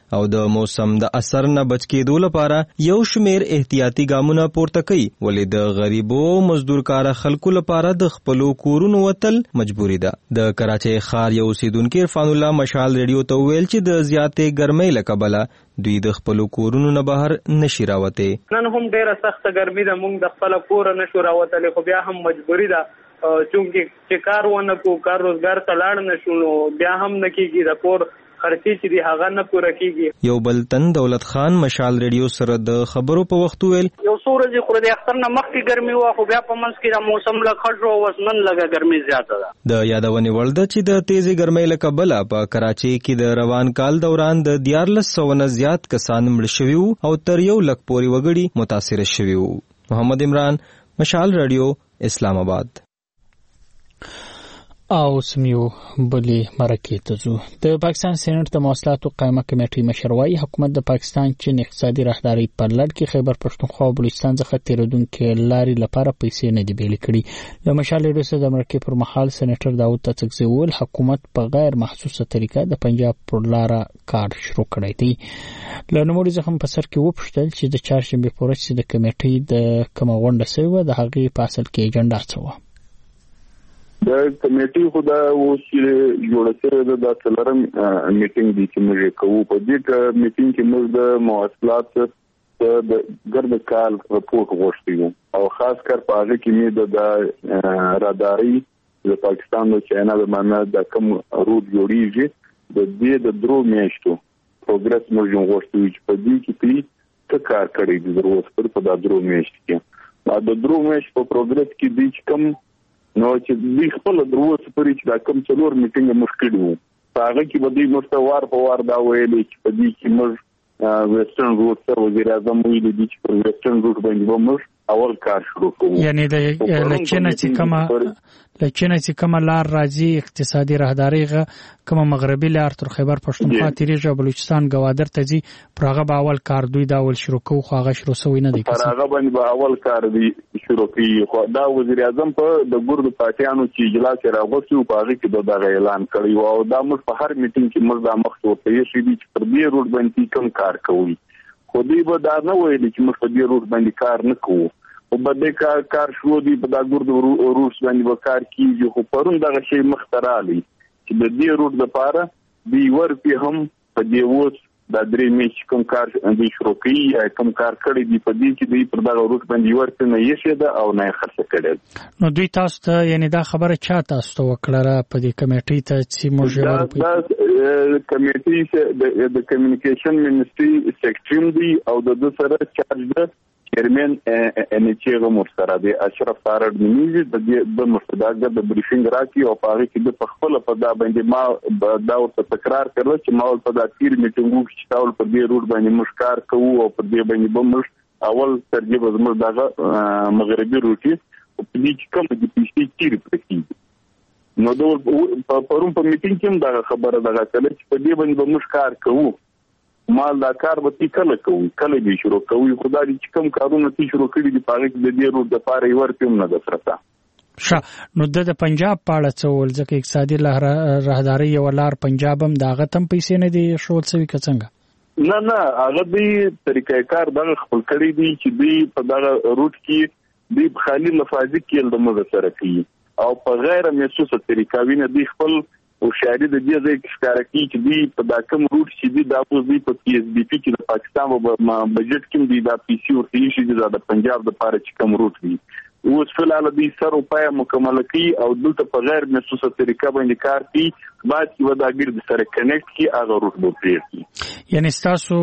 او د موسم د اثر نه بچ کېدو لپاره یو شمیر احتیاطي ګامونه پورته کوي، ولې د غریبو مزدورکار خلکو لپاره د خپلو کورونو وتل مجبوري ده. د کراچۍ ښار یو اوسیدونکي عرفان الله مشال ریډیو ته وویل چې د زیاتې ګرمۍ له کبله دوی د خپلو کورونو نه بهر نشي راوتې. نن هم ډیره سخته ګرمي ده، موږ د خپل کور نشو راوتلی، خو بیا هم مجبوری ده چې کار ونه کو، کار روزګار ته لاړ نشو، نو بیا هم نه کیږي، د کور خرچي چې دی هغه نه پوره کیږي. یو بل تن دولت خان مشال ریډیو سره د خبرو په وخت ویل یو څو ورځې خو د اختر نه مخکې ګرمي وه، خو بیا په منځ کې د موسم له خړ شو، اوس نن لږه ګرمي زیاته ده. د یادونې وړ ده چې د تیزې ګرمۍ له کبله په کراچۍ کې د روان کال دوران د 1400 نه زیات کسان مړه شوي وو او تر 1 لک پورې وګړي متاثره شوي وو. محمد عمران، مشال ریډیو، اسلام آباد. او سمیو بلی مرکې ته ځو. د پاکستان سېنات د مواصلاتو قائمه کمیټې مشر وايي حکومت د پاکستان چین اقتصادي راهداري پر لړ کې خیبر پښتونخوا او بلوچستان څخه تیرودونکو لارې لپاره پیسې نه دی بیل کړي. د مشال ریډیو د مرکې پر مهال سېنیټر داوود تڅکزي وویل حکومت په غیر محسوسه طریقه د پنجاب پر لار کار شروع کړی دی. له نوموړي څخه په سر کې وپوښتل چې د چهارشنبه په ورځ چې د کمیټې د کومه غونډه شوې د هغې په اصل کې اجنډا څه وه. د کمیټې خو دا اوس چې جوړه شوې ده دا څلورم میټینګ دی چې موږ کوو. په دې میټینګ کې موږ د مواصلات د ګرد کال رپورټ غوښتي وو او خاص کر په هغه کې مې د راداري د پاکستان او چاینا د معنی د کوم روټ جوړیږي د دې د درو میاشتو پروګرس موږ غوښتي چې په دې کې څه کار کړی دی ضرورت په دا درو میاشتو کې د درو میاشتو په پروګرس کې دی کوم نو چې دوی خپل دروس پرې چې دا کوم څلور میټینګ مشکل وو هغه کې به دوی مستوار په وار دا ویلي چې په دې کې موږ ویسټرن روټ سره وزیر اعظم ویلي دي چې په ویسټرن روټ باندې به موږ اول کار شروع کوو. یعنی د لچنه چې کومه لار راځي اقتصادي راهداري کومه مغربي لار تر خیبر پښتونخوا تیریږي او بلوچستان ګوادر ته ځي پر هغه به اول کار دوی دا اول شروع کوو، خو هغه شروع شوی نه دی. پر هغه باندې به اول کار دی شروع کوي. خو دا وزیر اعظم په د ګردو پاتیانو چې اجلاس راغوښتي په هغه کې دا اعلان کړی او دا موږ په هر میټینګ کې موږ دا مخ ته وایي چې پر دې روټ باندې کوم کار کوي. خو دوی به دا نه ویلي چې موږ په دې روټ باندې کار نه کوو او په دې کار شروع دی په دا ګردو روټ باندې به کار کیږي. خو پرون دغه شی مخ ته راغلی چې د دې روټ لپاره دوی ورپی هم په دې اوس دا درې میاشتې کوم کار دوی شروع کوي یا کوم کار کړی دی په دې کې دوی پر دغه روټ باندې ورته نه یې ده او نه خرڅ کړي. نو دوی تاسو ته یعنی دا خبره چا تاسو ته وکړه په دې کمیټې ته چې موږ دا کمیټې د کمیونیکیشن منیسټري سیکریټری دی او د سره چارج ده چیرمن ان چې غمر سره دی اشرف فارد نیوزي د مستداګر د بریفینګ راکې او پاره کې د خپل په دا باندې ما دا ورته تکرار کړل چې ما په دا تیر میټینګ کې تاول په دې روټ باندې مشکار کوو او په دې باندې بمش اول ترجیح زموږ دغه مغربي روټي په دې کې کوم د پیسې تیر پکې نو د پرون په میټینګ کې دا خبره دغه کله چې په دې باندې بمشکار کوو مال دا کار به کله به شروع کوي. خدای دې کوم کارونه چې شروع کړي دي پاره کې د دې روټ د پاره یو ورته نه درته. نو د پنجاب پاړه څول ځکه اقتصادي راهداري یو لار پنجاب هم داغه تم پیسې نه دي شول څوي کڅنګ نه هغه دې طریقې کار دغه خپل کړی دي چې دوی په دغه روټ کې دوی خالي لفاظي کې د مزه سره کوي او په غیر محسوسه طریقه ویني دوی خپل او شاعري د دې ځای کې ښکارا کوي چې دوی په دا کوم روټ چې دوی دا اوس دوی په پی ایس بي پی کې د پاکستان په بجټ کې دوی دا پیسې ورته شي د پنجاب د لپاره چې کوم روټ وي اوس فلال دوی سره په مکمل کوي او دلته په غیر محسوسه طریقه باندې کار کوي بعد کې ودا ګرد سره کنیکټ کی هغه روټ به پریږدي. یعنی تاسو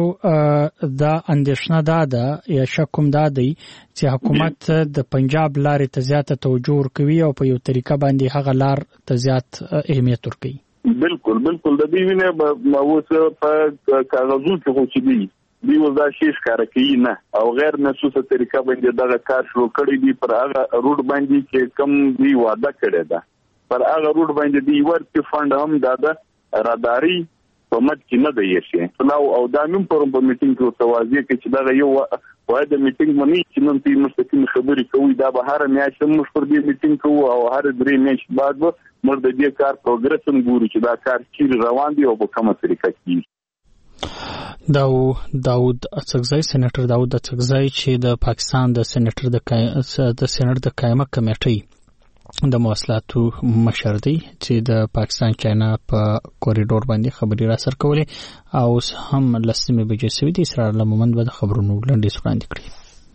دا اندیشنه ده یا شکوم ده دی چې حکومت د پنجاب لارې ته زیاته توجه ورکوي او په یو طریقه باندې هغه لار ته زیات اهمیت ورکوي. بالکل د دې وینه اوس په کاغذو کې خو چې دی ودا شي ښکارا کوي نه او غیر محسوسه طریقه باندې دغه کار شروع کړی دی پر هغه روټ باندې چې کم دی وعده کړی ده پر هغه روټ باندې دی ورته فند هم دا راداري په مت کې نه دی شي فلاو او دا نوم پرم په میټینګ کې توازی کې چې دا یو وای د میټینګ منی چې نن په مستقیم خبرې کوي دا به هر میاشت موږ پر دې میټینګ کوو او هر درې میاشت بعد موږ د دې کار پروګرس هم ګورو چې دا کار چیرې روان دی او په کومه طریقه کې. داود اڅکزی سېنیټر داود اڅکزی چې د پاکستان د سېنیټر د سېنات د قائمه کمیټې د مواصلاتو مشر دی چې د پاکستان چاینا په کوریډور باندې خبري را سر کولې او هم لسمه بجې سوي د اسرائیل مومند به د خبرونو لنډې وړاندې کړې.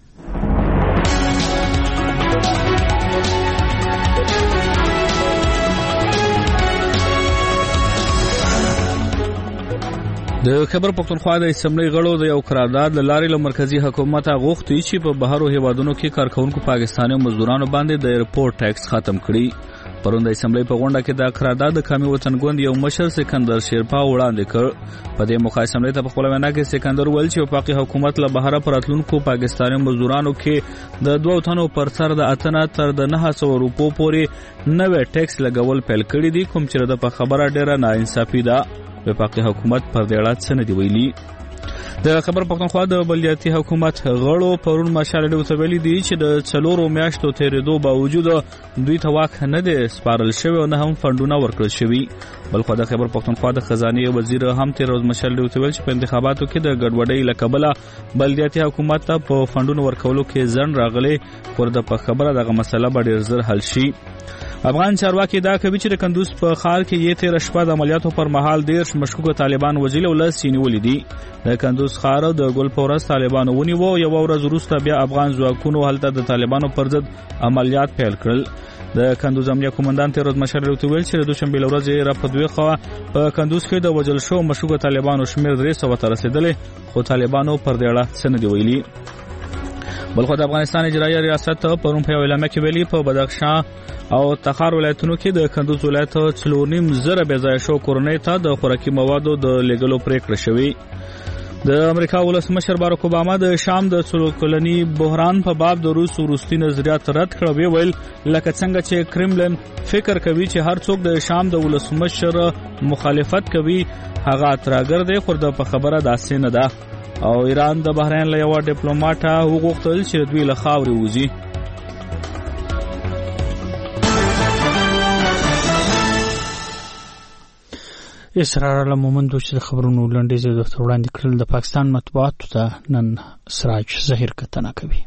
د خبر پښتونخوا د اسمبلی غړو د یو قرارداد لارې له مرکزی حکومت غوښتي چې په بهرو هیوادونو کې کارکونکو پاکستاني مزدورانو باندې د ایرپورټ ټیکس ختم کړي. پرون د اسمبلی په غونډه کې د قرارداد د قومي وطنګوند یو مشر سکندر شیرپا وړاندې کړ. په دې موخه اسمبلی ته په خپل وینا کې سکندر ویل چې وفاقي حکومت له بهره پراتلونکو پاکستاني مزدورانو کې د 2 تنو پر سر د اتنه تر د 900 روپو پورې نوې ټیکس لګول پیل کړی دي، کوم چې د په خبره ډیره ناانصافي ده. وفاقي حکومت پر دې اړه څه نه دی ویلي. د خبر پښتونخوا د بلدیاتي حکومت غړو پرون مشالې وتویلې دي چې د 4 میاشتو تیرېدو باوجود دوی ته واک نه دي سپارل شوی او نه هم فندونه ورکړل شوی. بلخو د خبر پښتونخوا د خزانه وزیر هم تیر ورځ مشالې وتویل چې په انتخاباتو کې د ګډوډۍ لکبله بلدیاتي حکومت ته په فندونو ورکولو کې ځن راغلي، پر د په خبره دغه مسله به ډیر زر حل شي. افغان چارواکي دا کوي چې د کندوز په ښار کې یې 13 شپه د عملیاتو پر مهال 10 مشکوک طالبان وژل او لاس یې نیولې دي. د کندوز ښار د ګل پورس طالبانو ونیو، یو ورځ وروسته بیا افغان ځواکونو هلته د طالبانو پر ضد عملیات پیل کړل. د کندوز امنیه قومندان تیر ورځ مشر ویل چې د دوشنبه ورځ را په دوی خوا په کندوز کې د وژل شو مشکوک طالبانو شمیر 300 ته رسیدلې، خو طالبانو پر دې اړه څه نه دی ویلي. بلخو د افغانستان اجرایي ریاست پرون په اعلامیه کې ویلي په بدخشان او تخار ولایتونو کې د کندوز ولایت 4.5 بې ځای شو کورنۍ ته د خوراکي موادو د لېږلو پریکړه شوې. د امریکا ولسمشر باراک اوباما د شام د څلورکلني بحران په باب د روس وروستي نظریات رد کړ. ویل لکه څنګه چې کرملن فکر کوي چې هر څوک د شام د ولسمشر مخالفت کوي هغه ترګر دی، خو د په خبره داسې نه ده. او ایران د بحرین له یو ډیپلوماټ وغوښتل چې دوی له خاورې وځي. اسرائیل مومند چې د خبرونو لنډیز د وړاندې کړل د پاکستان مطبوعاتو ته نن سراج ظهیر کتنه کوي.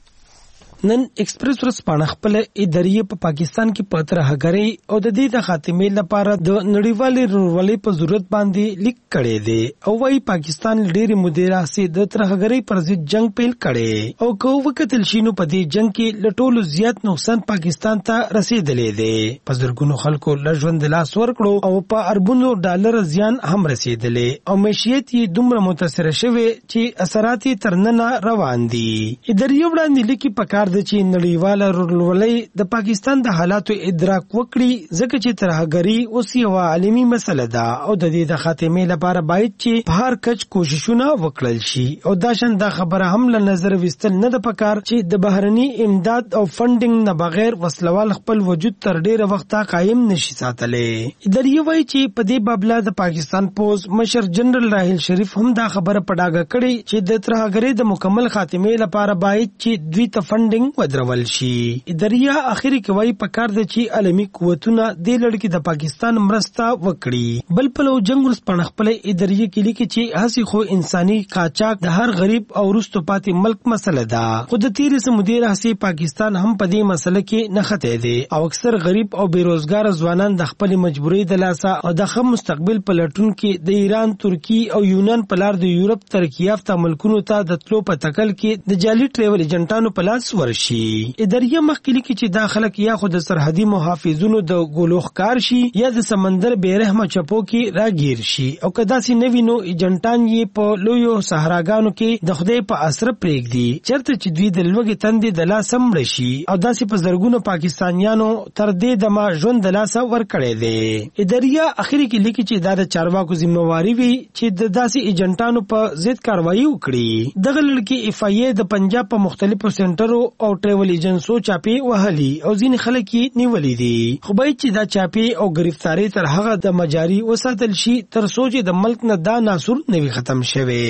نن ایکسپریس ورځ پاڼه خپل ادارې په پاکستان کې په ترهګرۍ او د دې د خاتمې لپاره د نړیوالې رورولۍ په ضرورت باندې لیک کړي دي او وايي پاکستان ډېری مودې راځي د ترهګرۍ پر ضد جنگ پیل کړي او کو وکتل شینو په دې جنگ کې لټولو زیات نقصان پاکستان ته رسیدلې دي. په زرګونو خلکو لژوند لاس ورکړو او په اربونو ډالر زیان هم رسیدلې او معیشت یې دومره متاثر شوه چې اثرات ترننه روان دي. ادارې وړاندې لیکي پکار د چې نړیواله رورولۍ د پاکستان د حالاتو ادراک وکړي، ځکه چې ترهګري اوس یو عالمي مسله ده او د دې د خاتمې لپاره باید چې په هر کچ کوششونه وکړل شي. او دا شان دا خبره هم له نظر وستل نه د پکار چې د بهرني امداد او فندینګ نه بغیر وسلوال خپل وجود تر ډیره وخته قائم نشي ساتلی. ادارې وایي چې په دې بابله د پاکستان پوز مشر جنرال راحیل شریف هم دا خبره پډاګه کړي چې د ترهګرۍ د مکمل خاتمې لپاره باید چې دوی ته فندینګ ودرول شي. اداریا اخیری کوي پکار د چی عالمی قوتونه د لړکی د پاکستان مرسته وکړي. بل په لو جنگ ورس پنځ خپل اداریا کې لیکي چې هسي خو انساني قاچاق د هر غریب او رستو پاتې ملک مسله ده، خو د تیر سمودي راځي پاکستان هم په دې مسله کې نه خته دي او اکثر غریب او بیروزګار ځوانان د خپل مجبوري د لاسه او د خم مستقبل په لټون کې د ایران، ترکی او یونان په لار د یورپ ترقی یافته ملکونو ته د تلو په تکل کې د جعلي ټریول ایجنټانو په لاس ورشي. اداریا مخکې کې چې دا خلک یا خو د سرحدي محافظونو د ګولوخکار شي یا د سمندر بیرحمه چپو کې راګیر شي او کدا سي نوینو ایجنټان یې په لویو صحراګانو کې د خدای په اسره پرېږدي چرته چې دوی د لوګي تندې د لاس مړ شي او داسې په زرګونو پاکستانیانو تر دې دمه ژوند د لاس ور کړی دی. اداریا اخیری کې لیکي چې دا د چارواکو ذمہواری وي چې د داسې ایجنټانو په ضد کاروایی وکړي. دغه لړکی اف ای ای د پنجاب په مختلفو سنټرو او ټریول ایجنسو چاپی وهلي او ځین خلک یې نیولې دي، خو باید چې دا چاپی او گرفتاری تر هغه د مجاری وساتل شي تر څو چې د ملک نه دا ناسور نوي ختم شوي.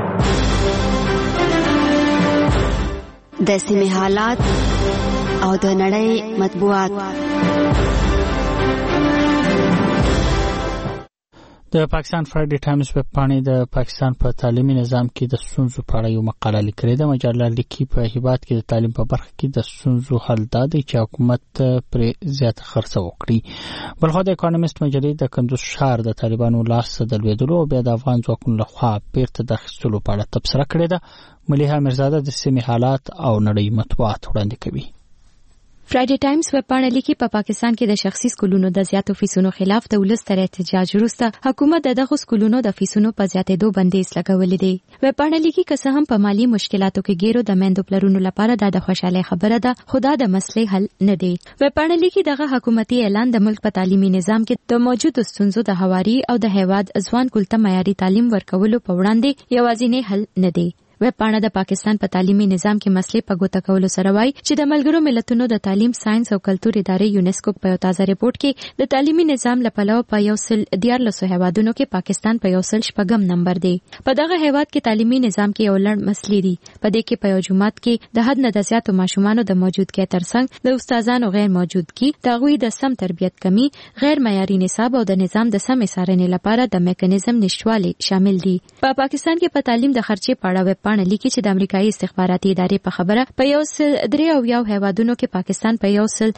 د سیمې حالات او د نړۍ مطبوعات. د پاکستان فرایډي ټایمز په پاڼې د پاکستان په تعلیمي نظام کې د ستونزو په اړه یو مقاله لیکلې ده. مجله لیکي په هیواد کې د تعلیم په برخه کې د ستونزو حل دا دی چې حکومت پر زیات خرڅ وکړي. بلخو د اکانومیست مجلې د کندوز ښار د طالبانو لاس د لویدلو او بیا د افغان ځواکونو لخوا بیرته د اخیستلو په اړه تبصره کړې ده. ملیحه میرزاده د سیمې حالات او نړۍ مطبوعات وړاندې کوي. فرایډي ټایمز په پاڼه لیکي په پاکستان کې د شخصي سکولونو د زیاتو فیسونو خلاف د ولس تر احتجاج وروسته حکومت دغه سکولونو د فیسونو په زیاتېدو بندیز لګولې دی. په پاڼه لیکي که څه هم په مالی مشکلاتو کې ګیرو د میندو پلرونو لپاره د خوشاله خبره ده، خو دا د مسلې حل نه دی. په پاڼه لیکي دغه حکومتي اعلان د ملک په تعلیمي نظام کې د موجودو ستونزو د هواري او د هیواد ځوان کول ته معیاري تعلیم ورکولو په وړاندې یوازینی حل نه دی. ویب پاڼه د پاکستان په تعلیمي نظام کې مسلې په ګوته کولو سره وایي چې د ملګرو ملتونو د تعلیم، ساينس او کلتور ادارې یونیسکو په یو تازه ریپورت کې د تعلیمي نظام لپاره په 114 هیوادونو کې پاکستان په 106 نمبر دی. په دغه هیواد کې تعلیمي نظام کې یو لړ مسلې دي. په دې کې په یو جماعت کې د حد نه د زیاتو ماشومانو د موجودګۍ ترڅنګ د استادانو غیر موجودګي، د هغوی د سم تربیت کمی، غیر معیاري نصاب او د نظام د سم څارنې لپاره د میکانیزم نشټوالي شامل دي. په پاکستان کې په تعلیم د خرچې په اړه پاڼه لیکي چې د امریکایي استخباراتي ادارې په خبره په 103 هیوادونو کې پاکستان په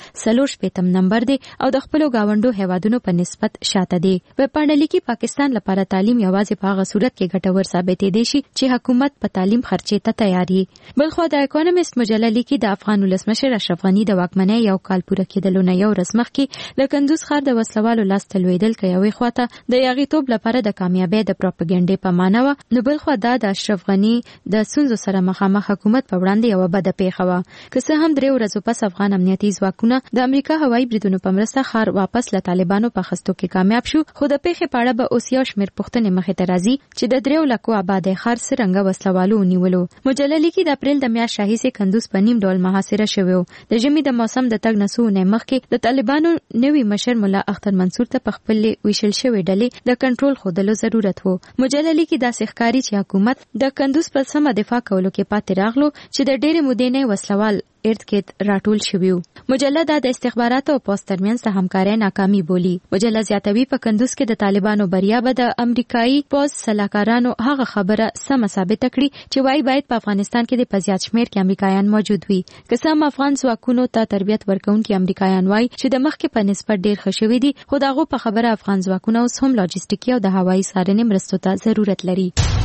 140 نمبر دی او د خپل گاونډو هیوادونو په نسبت شاته دی. په پاڼه لیکي پاکستان لپاره تعلیم یوازې په هغه صورت کې ګټور ثابتې دی چې حکومت په تعلیم خرچې ته تیار وي. بلخو د اکانومیست مجله لیکي د افغان ولسمشر اشرف غنی د واکمنۍ یو کال پوره کېدلو نه یو ورځ مخکې د کندوز ښار د وسلوالو لاس ته لوېدل کوي خواته د یاغیتوب لپاره د کامیابی د پروپاګاندا په معنا و. نو بلخو دا د اشرف غنی د ستونزو سره مخامخ حکومت په وړاندې یو بده پیښه وه. که څه هم 3 ورځې پس افغان امنیتي ځواکونه د امریکا هوایي بریدونو په مرسته ښار واپس له طالبانو په خستو کې کامیاب شو، خو د پیښې په اړه به اوس یو شمېر پوښتنې مخې ته راځي چې د 3 لکو آبادې ښار څرنګه وسلوالو ونیولو. مجله لیکي د اپریل د میاشتې راهیسې کندوز په نیم ډول محاصره شوی و. د ژمي د موسم د تګ نه څو ورځې مخکې د طالبانو نوي مشر ملا اختر منصور ته په خپل ویشل شوی ډلې د کنټرول خودلو ضرورت وو. مجله لیکي داسې ښکاري چې حکومت د کندوز په سمه دفاع کولو کې پاتې راغلو چې د ډېرې مودې نه وسلوال ارد گرد راټول شوی. مجله د استخباراتو او پوسټ ترمنځ د همکارۍ ناکامي بولی. مجله زیاتوي په کندوز کې د طالبانو بریا به د امریکایي پوسټ سلاکارانو هغه خبره سم ثابت کړي چې وايي باید په افغانستان کې د پزیات شمیر کې امریکایان موجود وي. که سم افغان ځواکونو ته تربیت ورکونکي امریکایان وايي چې د مخکې په نسبت ډیر ښه شوي دي، خو دغه په خبره افغان ځواکونه اوس هم لاجستیکي او د هوایي څارنې مرستو ته ضرورت لري.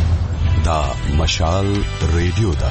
دا مشال ریډیو دا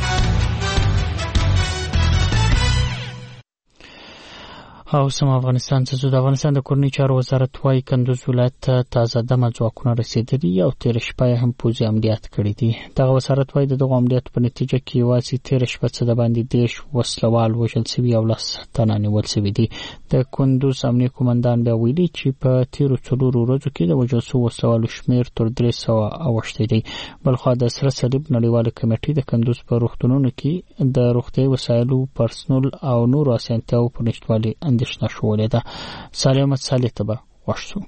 او سم افغانستان څخه د افغانستان د کورنۍ چارو وزارت وايي کندوز ولایت ته تازه دمه ځواکونه رسیدلي او تیر شپه هم پوځي عملیات کړي دي. دغه وزارت وايي دغه عملیات په نتیجه کې یوازې تیر شپه څه د باندې دیش وسلوال وژل شوي او 10 تنه نیول شوي دي. د کندوز امنیه قومندان بیا ویلي چې په تیرو 4 ورځو کې د وژل شوو وسلوالو شمیر تر 300 اوښتی دی. بلخو د سره صلیب نړیواله کمیټې د کندوز په روغتونونو کې د روغتي وسایلو پرسنل او نور اسانتیاو په نشټوالي اندېښنه شولې ده. سلامت صالح ته وښو.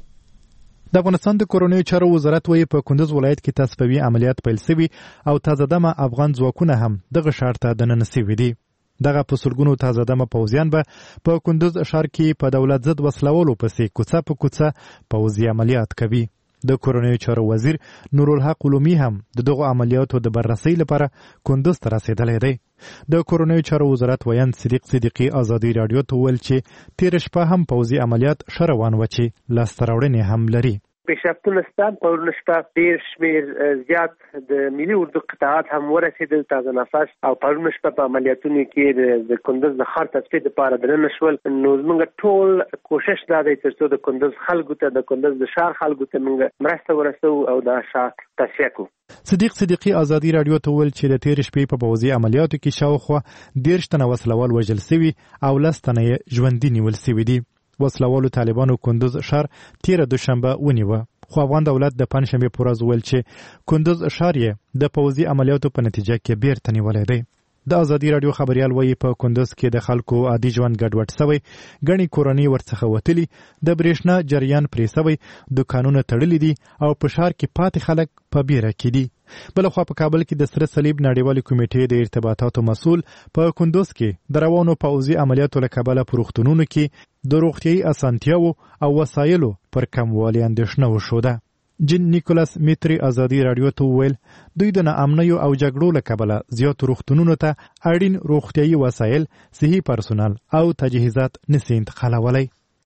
د افغانستان د کورنۍ چارو وزارت وايي په کندوز ولایت کې تصفیوي عملیات پیل شوي او تازه دمه افغان ځواکونه هم دغه ښار ته دننه شوي دي. دغه په سلګونو تازه دمه پوځیان به په کندوز ښار کې په دولت ضد وسلوالو پسې کوڅه په کوڅه پوځي عملیات کوي. د کورنۍ چارو وزیر نورالحق علومي هم دغه عملیاتو د بررسۍ لپاره کندوز ته رسیدلی دی. د کورنۍ چارو وزارت ویاند صدیق صدیقي ازادي رادیو ته ویل چې تیر شپه هم پوځي عملیات ښه روان و چې لاسته راوړنې هم لري. پیشرفتونه شته. پرون شپه ډېر شمېر زیات د ملي اردو قطاعات هم ورسېدل تازه نفس او پرون شپه په عملیاتونو کې د کندوز د ښار تصفیې دپاره دننه شول. نو زموږ ټول کوشش دا دی تر څو د کندوز خلکو ته د کندوز د ښار خلکو ته موږ مرسته ورسوو او د ښار تصفیه کړو. صدیق صدیقي ازادي رادیو ته ویل چې د تیر شپې په پوځي عملیاتو کې شاوخوا 13 تنه وسلوال وژل شوي او 10 تنه یې ژوندي نیول شوي دي. وسلوالو طالبانو کندوز ښار تیره دوشنبه ونیوه، خو افغان دولت د پنجشنبې په ورځ ویل چې کندوز ښار یې د پوځي عملیاتو په نتیجه کې بیرته نیولی دی. د ازادي رادیو خبریال وایي په کندوز کې د خلکو عادي ژوند ګډوډ شوی، ګڼې کورنۍ ورڅخه وتلي، د برېښنا جریان پرې شوی، دوکانونه تړلي دي او په ښار کې پاتې خلک په بیره کې دي. بلخوا په کابل کې د سره صلیب نړیوالې کمیټې د ارتباطاتو مسؤل په کندوز کې د روانو پوځي عملیاتو له کبله په روغتونونو کې د روغتیایي اسانتیاوو او وسایلو پر کموالي اندېښنه وښوده. جین نیکولاس میتری ازادي رادیو ته وویل دوی د ناامنیو او جګړو له کبله زیات روغتونونو ته اړین روغتیايي وسایل، صحي پرسونل او تجهیزات نشي انتقالولی.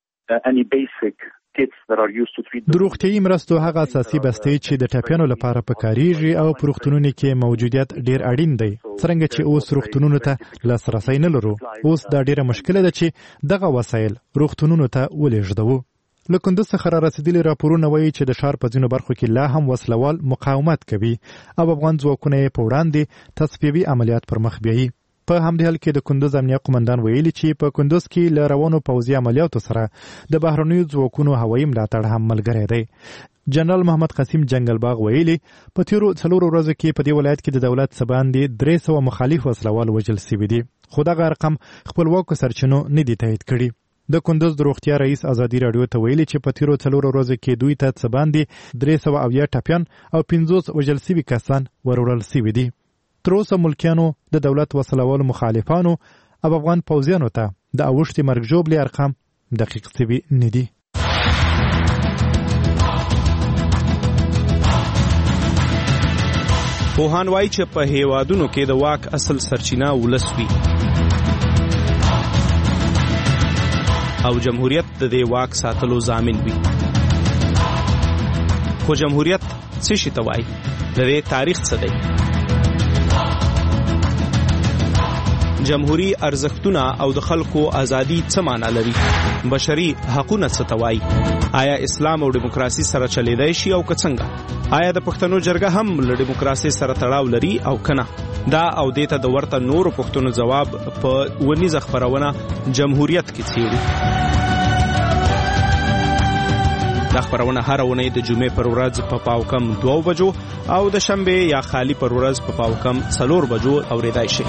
د روغتیايي مرستو هغه اساسي بستې چې د ټپیانو لپاره پکاريږي او په روغتونونو کې موجودیت ډیر اړین دی. څنګه چې اوس روغتونونو ته لاسرسي نه لرو، اوس دا ډیره مشکله ده چې دغه وسایل روغتونونو ته ولېږدو. له کندوز څخه را رسیدلي راپورونه وایي چې د ښار په ځینو برخو کې لا هم وسلوال مقاومت کوي او افغان ځواکونه یې په وړاندې تصفیوي عملیات پر مخ بیایي. په همدې حال کې د کندوز امنیه قومندان ویلي چې په کندوز کې له روانو پوځي عملیاتو سره د بهرنیو ځواکونو هوایي ملاتړ هم ملګری دی. جنرال محمد قاسم جنگلباغ ویلي په تیرو 4 ورځو کې په دې ولایت کې د دولت څخه باندې 300 مخالف وسلوال وژل شوي دي، خو دغه رقم خپلواکو سرچینو نه دی تایید کړی. د کندوز د روغتیا رئیس ازادي رادیو ته ویلي چې په تیرو 4 ورځو کې دوی ته څه باندې 300 ټپیان او 50 وژل شوي کسان وروړل شوي دي. تر اوسه ملکیانو د دولت وسلوالو مخالفانو او افغان پوځیانو ته د اوښتې مرګ ژوبلې ارقام دقیق شوي نه دي. پوهان وایي چې په هیوادونو کې د واک اصل سرچینه ولس وي او جمهوریت د دې واک ساتلو ضامن وي. خو جمهوریت څه شي ته وایي؟ د دې تاریخ څه دی؟ جمهوری ارزښتونه او د خلکو ازادي څه معنا لري؟ بشري حقوقونه څه ته وایي؟ آیا اسلام او دیموکراسي سره چلیدای شي او که څنګه؟ آیا د پښتنو جرګه هم له دیموکراسي سره تړاو لري او کنه؟ دا او دیته د ورته نورو پښتنو جواب په ونیزه خبرونه جمهوریت کې څیړي. دا خبرونه هر اونۍ د جمعې پر ورځ په پاوکم 2 بجو او د شنبه یا خالی پر ورځ په پاوکم 4 بجو اوریدای شي.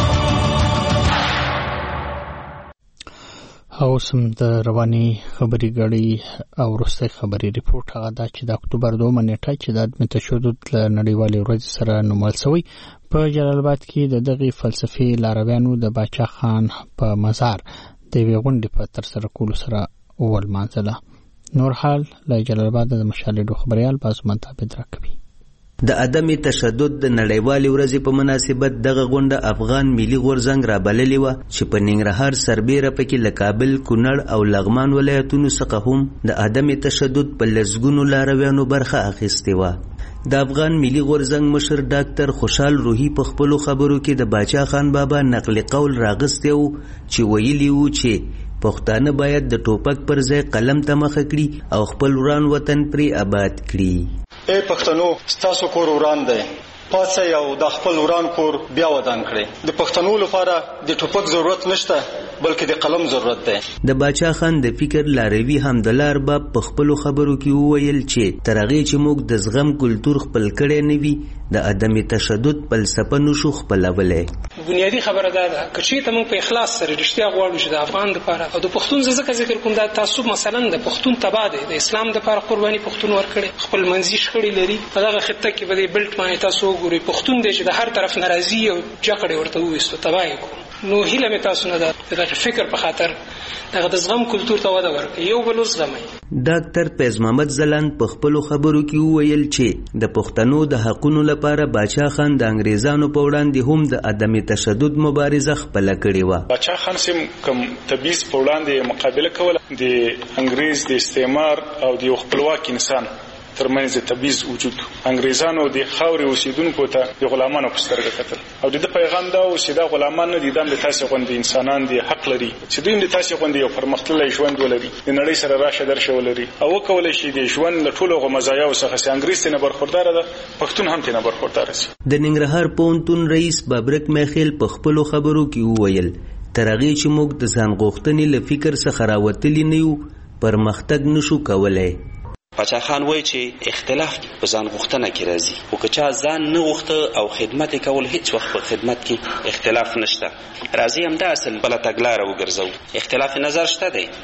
او سم د رواني خبري غړي او وروستي خبري ریپورت هغه دا چې د اکتوبر 2 نیټه چې د عدم تشدد نړیوالې ورځ سره نومول شوی په جلال آباد کې د دغه فلسفي لارویانو د باچا خان په مزار د ویغونډې په تر سره کولو سره اول مانځله. نور حال له جلال آباد د مشالډو خبريال بازمن تابع راکوي. د عدم تشدد د نړیوالې ورځې په مناسبت دغه غونډه افغان ملي غورځنګ را بللې وه چې په ننګرهار سربیره پکې له کابل، کونړ او لغمان ولایتونو څخه هم د عدم تشدد په لسګونو لارویانو برخه اخیستې وه. د افغان ملي غورځنګ مشر ډاکټر خوشحال روحي په خپلو خبرو کې د باچا خان بابا نقل قول راغستی و چې ویلي و چې پښتانه باید د ټوپک پر ځای قلم ته مخه کړي او خپل وران وطن پرې آباد کړي. ای پښتنو، ستاسو کور وران دی، پاتې یو د خپل وران کور بیا ودان کړي. د پښتنو لپاره د ټوپک ضرورت نشته بلکې د قلم ضرورت دی. د باچا خان د فکر لاروي حمدالله ارباب په خپل خبرو کې وویل چې تر هغې چې موږ د زغم کلتور خپل کړی نه وي د عدم تشدد فلسفه نشو خپلولی. بنیادی خبره دا ده که چېرته موږ په اخلاص سره رښتیا غواړو چې د افغان دپاره او د پښتون ځکه ذکر کوم دا تعصب مثلا د پښتون تباه دی، د اسلام دپاره قرباني پښتون ورکړي، خپل منځي شخړې لري. په دغه خطه کې به د بلټ باندې تاسو وګورئ پښتون دی چې د هر طرف ناراضي او جګړې ورته وویستو تباه یې کړو. نو هیله مې تاسو نه ده دغه فکر په خاطر دغه د زغم کلتور ته وده ورکړي، یو بل زغمئ. ډاکټر فیض محمد ځلاند په خپلو خبرو کې وویل چې د پښتنو د حقونو لپاره باچا خان د انګریزانو په وړاندې هم د عدم تشدد مبارزه خپله کړې وه. باچا خان سیم کوم تبعیض په وړاندې مقابله کوله د انګریز د استعمار او د یو خپلواک انسان ترمنځ د تبعیض وجود. انګریزانو د خاورې اوسیدونکو ته د غلامانو په سترګه کتل او د پیغام دا و چې دا غلامان نه دي، دا د تاسې غوندې انسانان دي، حق لري چې دوی د تاسې غوندې یو پرمختللی ژوند ولري، د نړۍ سره راشه درشه ولري او وکولی شي د ژوند له ټولو هغو مزایاو څخه چې انګریز ترې برخورداره ده پښتون هم ترې برخورداره شي. د ننګرهار پوهنتون رئیس بابرک میخیل په خپلو خبرو کې وویل تر هغې چې موږ د ځان غوښتنې له فکر څخه راوتلي نه یو پرمختګ نشو کولی. باچا خان وایي چې اختلاف په ځان غوښتنه کې راځي، خو که چا ځان نه غوښته او خدمت یې کول هیڅ وخت په خدمت کې اختلاف نشته. راځي همدا اصل بله تګلاره وګرځو. اختلاف نظر شته دی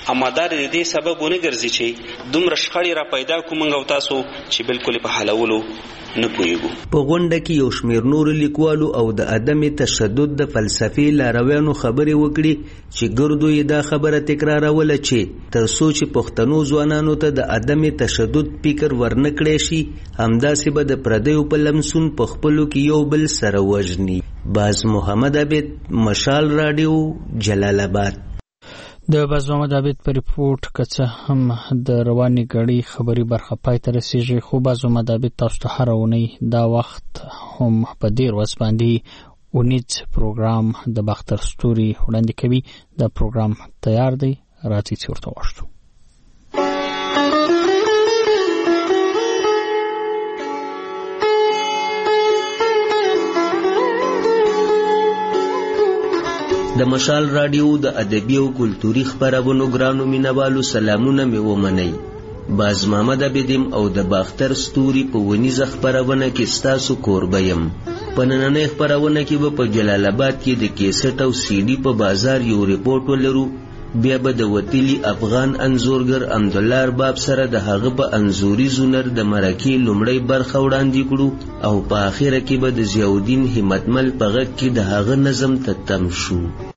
امادار دې سبب ونه ګرځي چې دومره شخړې را پیدا کوم او تاسو چې بالکل په حلولو نه پوهیږو. په غونډه کې یو شمېر نور لیکوالو او د عدم تشدد د فلسفي لارویانو خبرې وکړي چې ګردو یې دا خبره تکراروله چې تر څو چې پښتنو ځوانانو ته د عدم تشدد فکر ورنکړی شي همداسې به د پردیو په لمسون په خپلو کې یو بل سره وژني. باز محمد عابد، مشال رادیو، جلال آباد. د باز محمد عابد په ریپورت کڅه هم د رواني غړي خبري برخه پای ته رسیږي، خو باز محمد عابد تاسو ته هر اونۍ دا وخت هم په ډیر وس باندې اونیز پروګرام د باختر ستوري وړاندې کوي. دا پروګرام تیار دی، راځي چې ورته واشتو. د مشال رادیو د ادبي او کلتوري خبرونو ګرانو مینوالو سلامونه مې ومنئ. باز محمد عابدیم او د باختر ستوري په ونیزه خبرونه کې ستاسو کوربه یم. په نننۍ خبرونه کې به په جلال آباد کې د کیسټ او سی ډي په بازار یو ریپورت ولرو. بیا به د وتیلی افغان انځورګر امدالله ارباب سره د هغه په انځوري زونر د مرکې لومړی برخه وړاندې کړو او په آخره کې به د ضیاءالدین همتمل په غږ کې د هغه نظم ته تم شو.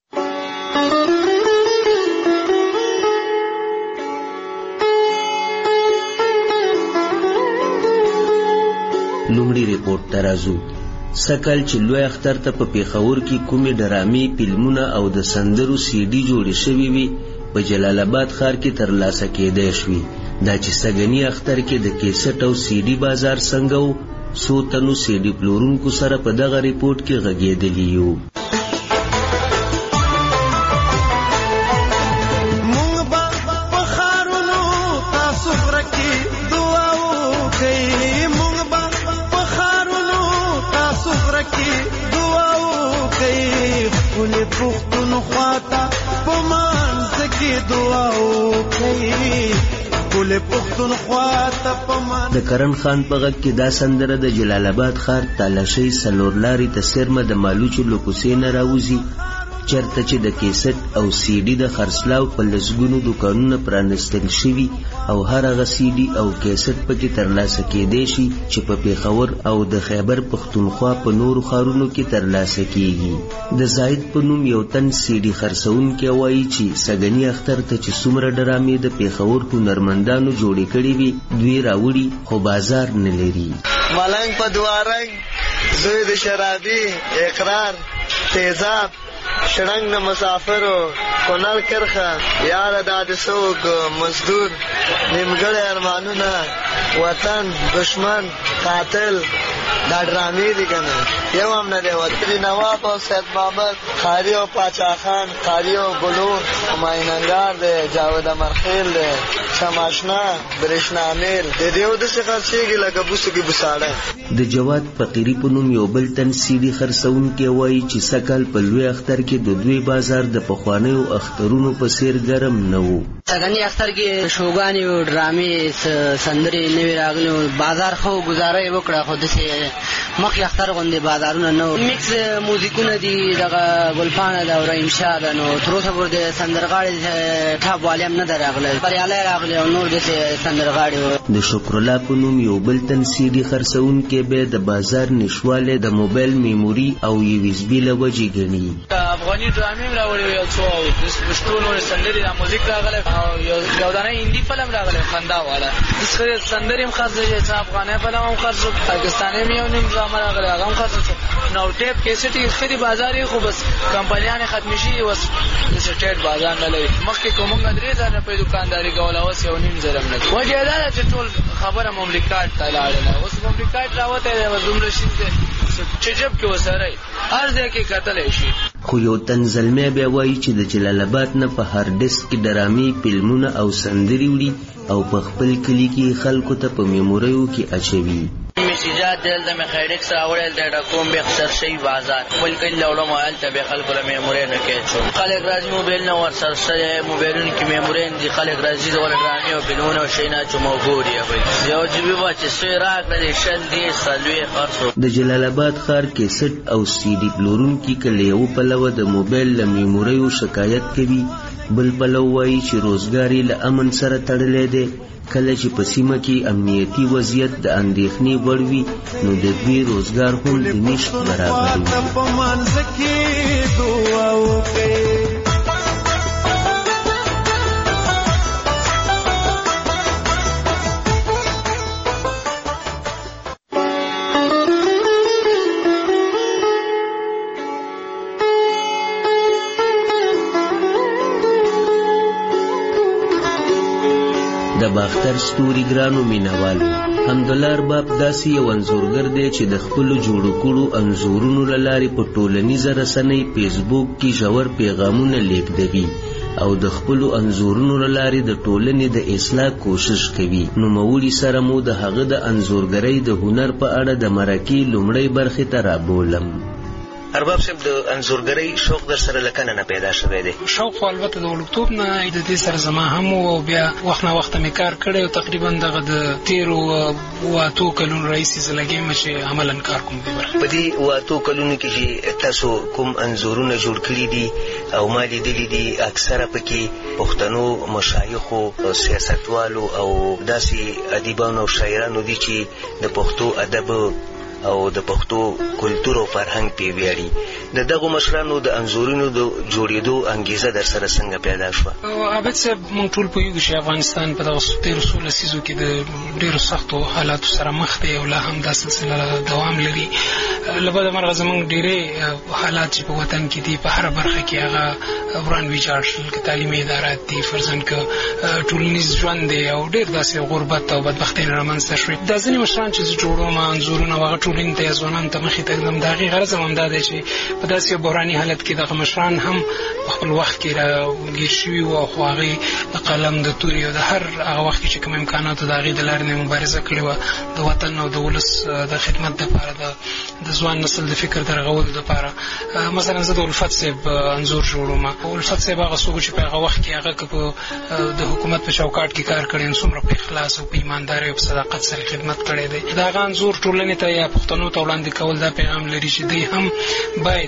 لومړی ریپورت ته راځو. سکل چې لوی اختر ته په پیښور کې کومې ډرامې، فلمونه او د سندرو سی ډي جوړې شوي وي په جلال آباد ښار کې ترلاسه کېدای شوي. دا چې سګني اختر کې د کیسټ او سی ډي بازار څنګه و، څو تنو سی ډي پلورونکو سره په دغه ریپورت کې غږېدلي یو. د کرن خان په غږ کې دا سندره د جلال آباد ښار تالاشۍ څلور لارې ته څیرمه د مالوچو له کوڅې نه راوځي، چرته چې د کیسټ او سی ډي د خرڅلاو په لسګونو دوکانونه پرانستل شوي او هر هغه سی ډي او کیسټ پکې ترلاسه کېدای شي چې په پیښور او د خیبر پښتونخوا په نورو ښارونو کې ترلاسه کېږي. د زاید په نوم یو تن سی ډي خرڅونکی وایي چې سګني اختر ته چې څومره ډرامې د پیښور هنرمندانو جوړې کړې وي دوی راوړي خو بازار نه لري. ملنګ په دوارنګ، زوی د شرابي، اقرار، تیزاب، شړنګ د مسافرو، کونړ کرخه، یاره دا د سوق مزدور، نیمګړی ارمانونه، وطن، دشمن، قاتل، دا ډرامې دي کنه. یو هم نه دی وتلی. نواب او سید محمد، قاری او پاچا خان، قاری او بلور، همایون انگار دی، جاوید امرخیل دی، شماشنا، برشنا امیر، د دې او داسې خرڅېږي لکه بوسو کې بوساړه. د جواد فقیري په نوم یو بل تن سی ډي خرڅونکی وایي چې سکل په لوی اختر کې د دوی بازار د پخوانیو اخترونو په څیر ګرم نه و. سګني اختر کې شوګانې او ډرامې، سندرې نوې راغلي، بازار خو ګزاره یې وکړه، خو داسې مخکې اختر غوندې بازارونه نه و. میکس موزیکونه دي، دغه ګلپانه ده او رحیم شاه ده، نو تر اوسه پورې د سندرغاړي ټاپ والی هم نه ده راغلی، بریالی راغلی او نور داسې سندرغاړي و. د شکرالله په نوم یو بل تن سی ډي خرڅونکی به د بازار نشوالی د موبایل میموري او یو یو بي له وجې ګڼي. افغاني ډرامې هم راوړي یو څو، پښتو نورې سندرې، دا موزیک راغلی او یو دانه هندي فلم راغلی خندا والا، سندرې هم خرڅ دی، چې افغاني فلم هم خرڅ شو، پاکستاني هم یو نیم ډرامه راغلی هغه هم خرڅ شو. نو ټیپ کیسټ یې ښه دي بازار یې، خو بس کمپنیانې ختمې شي، اوس داسې ټیټ بازار نه لري. مخکې که موږ 3,000 روپۍ دوکانداري کوله، اوس 1,500 هم نه کوي. وجه یې دا ده چې ټول خبره مملکات ته لاړله، اوس مملکات راوتی دی، اوس دومره شي چې جب کې وسره هر ځای کې کتلی شي. خو یو تن زلمی بیا وایي چې د جلال آباد نه په هر ډیسک کې ډرامې، فلمونه او سندرې وړي او په خپل کلي کې خلکو ته په میموریو کې اچوي. میسیجات دلته مې خیډکس راوړل د ډاکوم به اخسر شي بازار خپل کله لوړم هلته به خلکو له میموري نه کېچو خلک راځي موبایل نه ورسره سره موبایلونو کې میموري دي خلک راځي د ول ډرامې او فلمونه او شي نه چې موجود دی یو جی بي واچ سوی راکړه شل دی سلوي خرڅو. د جلال آباد ښار کیسټ او سی ډي پلورونکي کله یو په لو د موبایل له میموري شکایت کوي بل پلو وایي چې روزګار یې له امن سره تړلی دی. کله چې په سیمه کې امنیتي وضعیت د اندېښنې وړ وي نو د دوی روزګار هم د نشت برابر وي. د باختر ستوري ګرانو مینوالو، حمدالله ارباب داسې یو انځورګر دی چې د خپلو جوړو کړو انځورونو له لارې په ټولنیزه رسنۍ فیسبوک کې ژور پیغامونه لیږدوي او د خپلو انځورونو له لارې د ټولنې د اصلاح کوشش کوي. نوموړي سره مو د هغه د انځورګرۍ د هنر په اړه د مرکې لومړۍ برخې ته رابولم. ارباب صاحب، د انځورګرۍ شوق در سره له کله نه پیدا شوی دی؟ شوق خو البته د وړکتوب نه د دې سره زما هم او بیا وخت نه وخت مې کار کړی او تقریبا دغه د 13 کلونو راهیسې زه لګیم چې عملاً کار کوم دې برخه. په دې 8 کلونو کې چې تاسو کوم انځورونه جوړ کړي دي او ما لیدلي دي اکثره پکې پښتنو مشایخو سیاستوالو او داسې ادیبانو او شاعرانو دي چې د پښتو ادب او د پښتو کلتور او فرهنګ پې ویاړي. د دغو مشرانو د انځورونو د جوړېدو انګیزه در سره څنګه پیدا شوه؟ عابد صاحب، موږ ټول پوهېږو چې افغانستان په دغه 13 لسیزو کې د ډېرو سختو حالاتو سره مخ دی او لا هم دا سلسله دوام لري. له بده مرغه زموږ ډېرې حالات چې په وطن کې دي په هره برخه کې هغه وران ویجاړ شول، که تعلیمي ادارات دي، فرضاً که ټولنیز ژوند دی او ډېر داسې غربت او بدبختۍ رامنځته شوې. دا ځینې مشران چې زه جوړوم انځورونه هغه ټولنې ته یا ځوانانو ته مخې ته ږدم، د هغې غرض هم همدا دی چې په داسې یو بحراني حالت کې دغه مشران هم په خپل وخت کې راګیر شوي وو او خو هغې د قلم د تورې او د هر هغه وخت کې چې کوم امکاناتو د هغې د لارې نه مبارزه کړې وه د وطن او د ولس د خدمت دپاره د ځوان نسل د فکر د رغولو دپاره. مثلا زه د الفت صاحب انځور جوړوم. الفت صاحب هغه څوک چې په هغه وخت کې هغه که د حکومت په چوکاټ کې کار کړی نو څومره په اخلاص او په ایماندارۍ او په صداقت سره خدمت کړی دی. د هغه انځور ټولنې ته یا پښتنو ته وړاندې کول دا پیغام لري چې دوی هم باید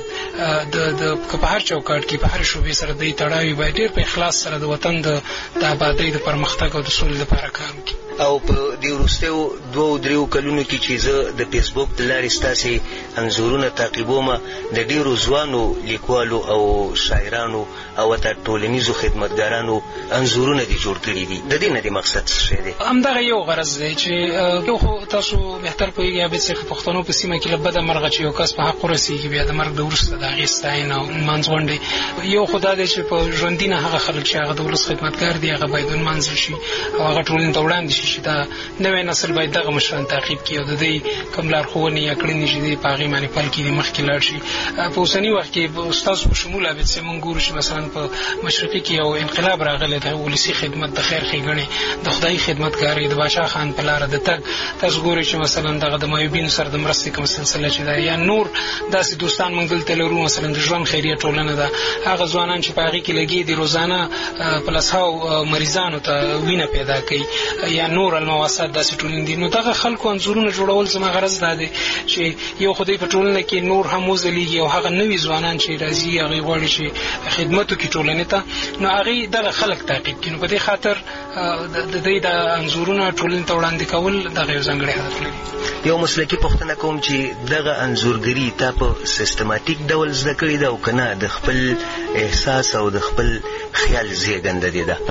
که په هر چوکاټ کې په هر شعبې سره دوی تړاوي باید ډېر په اخلاص سره د وطن د آبادۍ د پرمختګ او د سولې لپاره کار وکړي. او په دې وروستیو 2-3 کلونو کې چې زه د فیسبوک د لارې ستاسې انځورونه تعقیبوم، د ډېرو ځوانو لیکوالو او شاعرانو او حتی ټولنیزو خدمتګارانو انځورونه دې جوړ کړي دي. د دې نه دې مقصد څه شی دی؟ همدغه یو غرض دی چې یو خو تاسو بهتر پوهېږئ عابد صاحب، پښتنو په سیمه کې له بده مرغه چې یو کس په حق ورسېږي بیا د مرګ د وروسته د هغې ستاینه او لمانځغونډې. یو خو دا دی چې په ژوندي نه هغه خلک چې هغه د ولس خدمتګار دي هغه باید ولمانځل شي او هغه ټولنې ته وړاندې شي چې دا نوی نسل باید دغه مشران تعقیب کړي او د دوی کوم لارښوونې یا کړنې چې دي په هغې باندې پل کړي مخکې لاړ شي. په اوسني وخت کې ستاسو په شمول عابد صاحب موږ ګورو چې مثلا په مشرقي کې یو انقلاب راغلی د ولسي خدمت، د خیر ښېګڼې، د خدایي خدمتګارۍ، د باچا خان په لاره د تګ. تاسو ګورئ چې مثلا دغه د معیوبینو سره د مرستې کومه سلسله چې ده یا نور داسې دوستان موږ دلته لرو. مثلا د ژوند خیریه ټولنه ده، هغه ځوانان چې په هغې کې لګي دي روزانه په لسهاو مریضانو ته وینه پیدا کوي یا نور المواسات داسې ټولنې دي. نو دغه خلکو انځورونه جوړول زما غرض دا دی چې یو خو دوی په ټولنه کې نور هم وځلیږي او هغه نوي ځوانان چې راځي هغې غواړي چې خدمت وکړي ټولنې ته، نو هغې دغه خلک تعقیب کړي. نو په دې خاطر د دوی د انځورونه ټولنې ته وړاندې کول دغه یو ځانګړی هدف لري. یو مسلکي پوښتنه کوم چې دغه انځورګري تا په سیستماتیک ډول زده کړې ده او که نه د خپل احساس او د خپل خیال زیږنده دې ده؟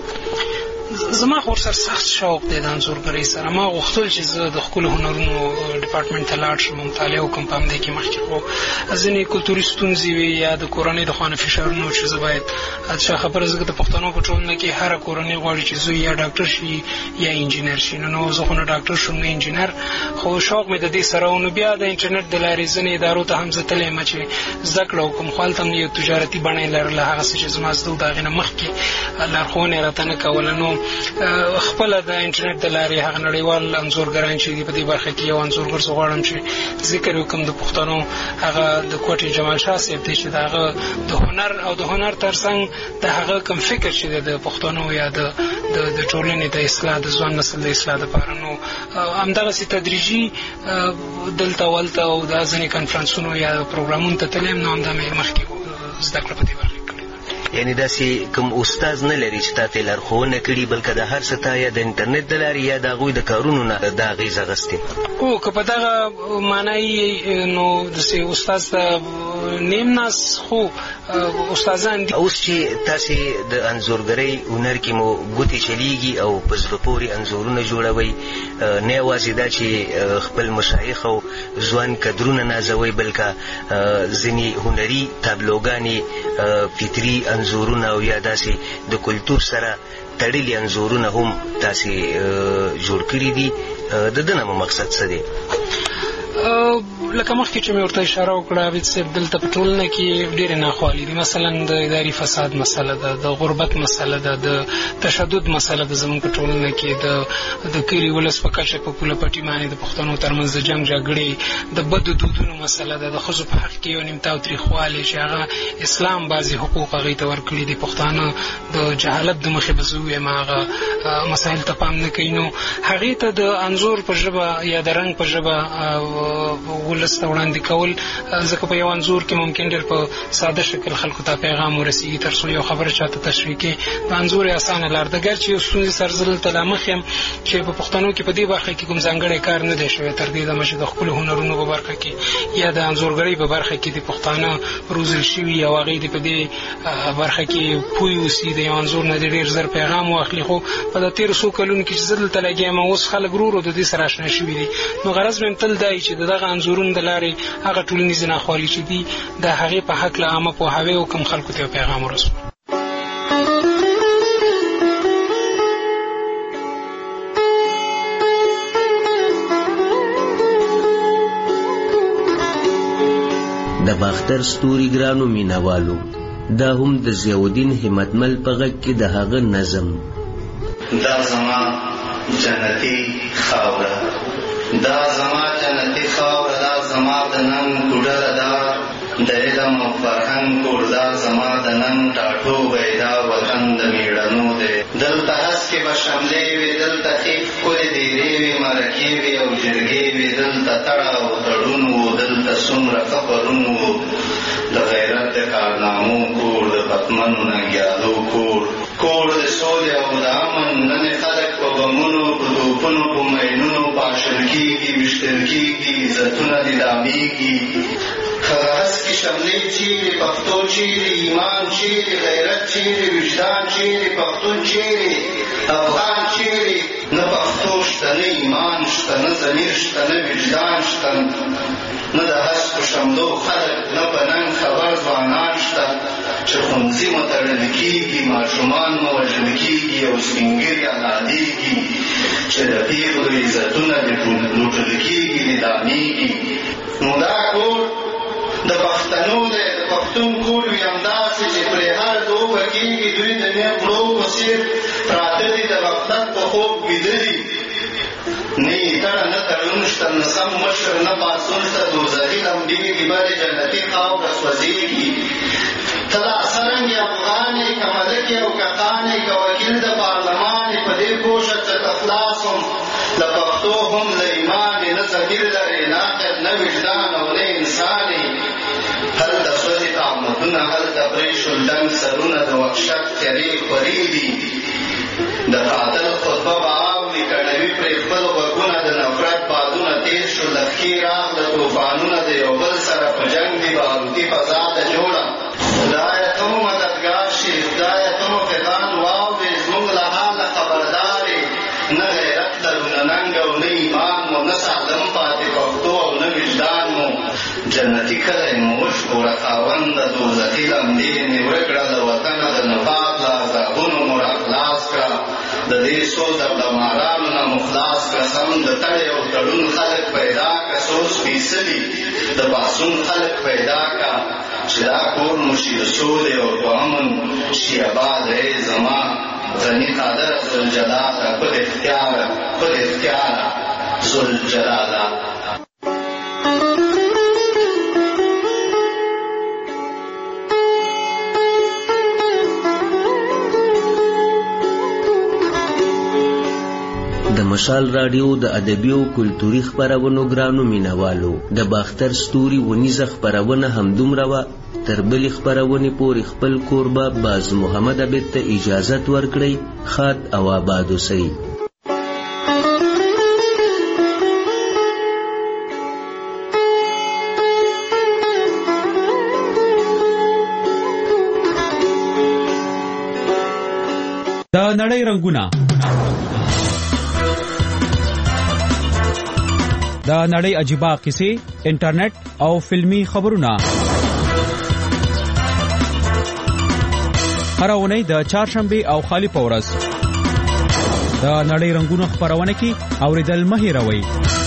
زما خو ورسره سخت شوق دی د انځورګرۍ سره. ما غوښتل چې زه د ښکلو هنرونو ډپارټمنټ ته لاړ شم، مطالعه وکړم. په همدې کې مخکې خو ځینې کلتوري ستونزې وي یا د کورنۍ د خوا نه فشارونه چې زه باید ادشاه خبره ځکه د پښتنو په ټولنه کې هره کورنۍ غواړي چې زوی یا ډاکټر شي یا انجینر شي. نو زه خو نه ډاکټر شم نه انجینر، خو شوق مې د دې سره و. نو بیا د انټرنیټ د لارې ځینې ادارو ته هم زه تللی یم چې زده کړه وکړم، خو هلته هم یو تجارتي بڼه یې لرله. هغه څه چې زما زده و د هغې نه مخکې لارښوونه یې راته نه کوله. نو خپله د انټرنیټ د لارې هغه نړیوال انځورګران چې دي په دې برخه کې یو انځورګر زه غواړم چې ذکر وکړم د پښتنو، هغه د کوټې جمال شاه صاحب دی چې د هغه د هنر او د هنر ترڅنګ د هغه کوم فکر چې دی د پښتنو یا د ټولنې د اصلاح د ځوان نسل د اصلاح دپاره. نو همدغسې تدریجي دلته ولته او دا ځینې کنفرانسونو یا پروګرامونو ته تللی یم. نو همدا مې مخکې زده کړه په دې برخه کې کړې. یعنی داسې کوم استاد نه لري چې تا ته لارښوونه کړي، بلکې د هر څه تا یا د انټرنیټ د لارې یا د هغوی د کارونو نه دا اغېز اخیستې؟ هو که په دغه معنی نو داسې استاد ته نیم ناس خو استادان دي. اوس چې تاسې د انځورګرۍ هنر کې مو ګوتې چلیږي او په زړه پورې انځورونه جوړوئ، نه یوازې دا چې خپل مشایخ او ځوان کدرونه نازوئ، بلکې ځینې هنري تابلوګانې، فطري انځورونه او یا داسې د کلتور سره تړلي انځورونه هم تاسې جوړ کړي دي. د دې نه مقصد څه دی؟ لکه مخکې چې مې ورته اشاره وکړه عابد صاحب، دلته په ټولنه کې ډېرې ناخوالې دي. مثلا د اداري فساد مسله ده، د غربت مسله ده، د تشدد مسله ده زموږ په ټولنه کې، د کلي ولس په کچه په پوله پټي باندې د پښتنو ترمنځ د جنګ جګړې، د بدو دودونو مسله ده، د ښځو په حق کې یو نیم تاوتریخوالی چې هغه اسلام بعضې حقوق هغوی ته ورکړي دي. پښتانه د جهالت د مخې به زه ووایم هغه مسایل ته پام نه کوي. نو هغې ته د انځور په ژبه یا د رنګ په ژبه ولس ته وړاندې کول، ځکه په یو انځور کې ممکن ډېر په ساده شکل خلکو ته پیغام ورسېږي تر څو یو خبره چاته تشریح کړي. د انځور یې اسانه لار ده، ګر چې یو ستونزې سره زه دلته لا مخ یم چې په پښتنو کې په دې برخه کې کوم ځانګړی کار نه دی شوی تر دې دمه چې د خپلو هنرونو په برخه کې یا د انځورګرۍ په برخه کې د پښتانه روزل شوي او هغوی د په دې برخه کې پوه اوسي، د یو انځور نه ډېر زر پیغام واخلي. خو په د تېرو څو کلونو کې چې زه دلته لګیا یم اوس خلک ورو د دې سره اشنا شوي دي. نو غرض مې تل دا چې د دغه انځورونو د لارې هغه ټولنیزې ناخوالې چې دي د هغې په هکله عامه پوهاوی او کوم خلکو ته یو پیغام ورسوي. د باختر ستوري ګرانو مینوالو، دا هم د ضیاءالدین همتمل په غږ کې د هغه نظم: دا زما جنتي خاوره، دا زما جنتي خاوره، دا زما د نن کوډره، دا د علم او فرهنګ کور، دا زما د نن ټاټوبی، دا وطن د میړنو دی. دلته هسکې به شملې وي، دلته ښې ښکلې دیرې وي، مرکې وي او جرګې وي، دلته تړه او تړون و، دلته څومره خبرونه و، د غیرت د کارنامو کور، د پتمنو ننګیالو کور، کور د سولې او د امن. نن خلک په بمونو، په توپونو، په مینونو پاشل کېږي، ویشتل کېږي، عزتونه دې دامېږي. هغه هسکې شملې چیرې، پښتو چیرې، ایمان چیرې، غیرت چیرې، وجدان چیرې، پښتون چیرې، افغان چیرې؟ نه پښتو شته، نه ایمان شته، نه ضمیر شته، نه وجدان شته، نه د هسکو شملو خلک، نه په ننګ خبر ځوانان شته چې ښوونځي مو تړل کېږي، ماشومان مو وژل کېږي او سپین ږیري انادېږي، چې د پیغلو عزتونه دې لوټل کېږي، دې دامېږي. نو دا کور د پښتنو دی، د پښتون کور وي همداسې چې پرې هر دوبه کېږي، دوی د نیغړو په څېر پراته دي، د غفلت په خوب ویده دي. نه یې تړه، نه تړون شته، نه سم مشر، نه پاڅون شته، دوزخي لمبېږي، بلې جنتي خاوره سوځېږي. ته لا څرنګې افغان یې، که ملک یې او که خان یې، که وکیل د پارلمان یې، په دې پوه شه چې ته خلاص هم له پښتو هم له ایمان یې. نه ضمیر لرې، نه عقل، نه وجدان او نه انسان یې. هلته سوځي طعنتونه، هلته پرې شول دنګ سرونه، د وحشت تیارې خورې دي. د قاتل خطبه به اوري، کڼوي پرې خپل غوږونه، د نفرت بادونه تېر شو، لښکې راغله طوفانونه، د یو بل سره په جنګ دي، باروتي فضا ته جوړه. خدایه ته مو مددګار شي، خدایه ته مو فغان واورې، زموږ له حاله خبردار یې. نه غیرت لرو، نه ننګ او نه ایمان مو، نه سالم پاتې پښتو او نه وجدان مو. جنتي کلی مو وژغوره خاونده، دوزخي لمبې مې ورک کړه، له وطنه د نفاق له عذابونو مو راخلاص کړه، د دې څو دبدمارانو نه مو خلاص کړه. سم د تړې او تړون خلک پیدا کړه، څو سپېڅلي د پاڅون خلک پیدا کړه، چې دا کور مو شي د سولې او په امن شي اباد. ای زما غني قادره ذوالجلاله، خود اختیاره، خود اختیاره ذوالجلاله. د مشال رادیو د ادبي او کلتوري خبرونو ګرانو مینوالو د باختر ستوري ونیزه خبرونه همدومره وا تر بل خبرونه پورې خپل کوربه باز محمد عبد ته اجازه ورکړي خات او آباد اوسئ. د نړۍ رنگونه د نړۍ عجیبه قصې انټرنیټ او فلمی خبرونه هر اونۍ د چهارشنبه او خالی په ورځ د نړۍ رنگونه خبرونه کې اوریدل مه هېروئ.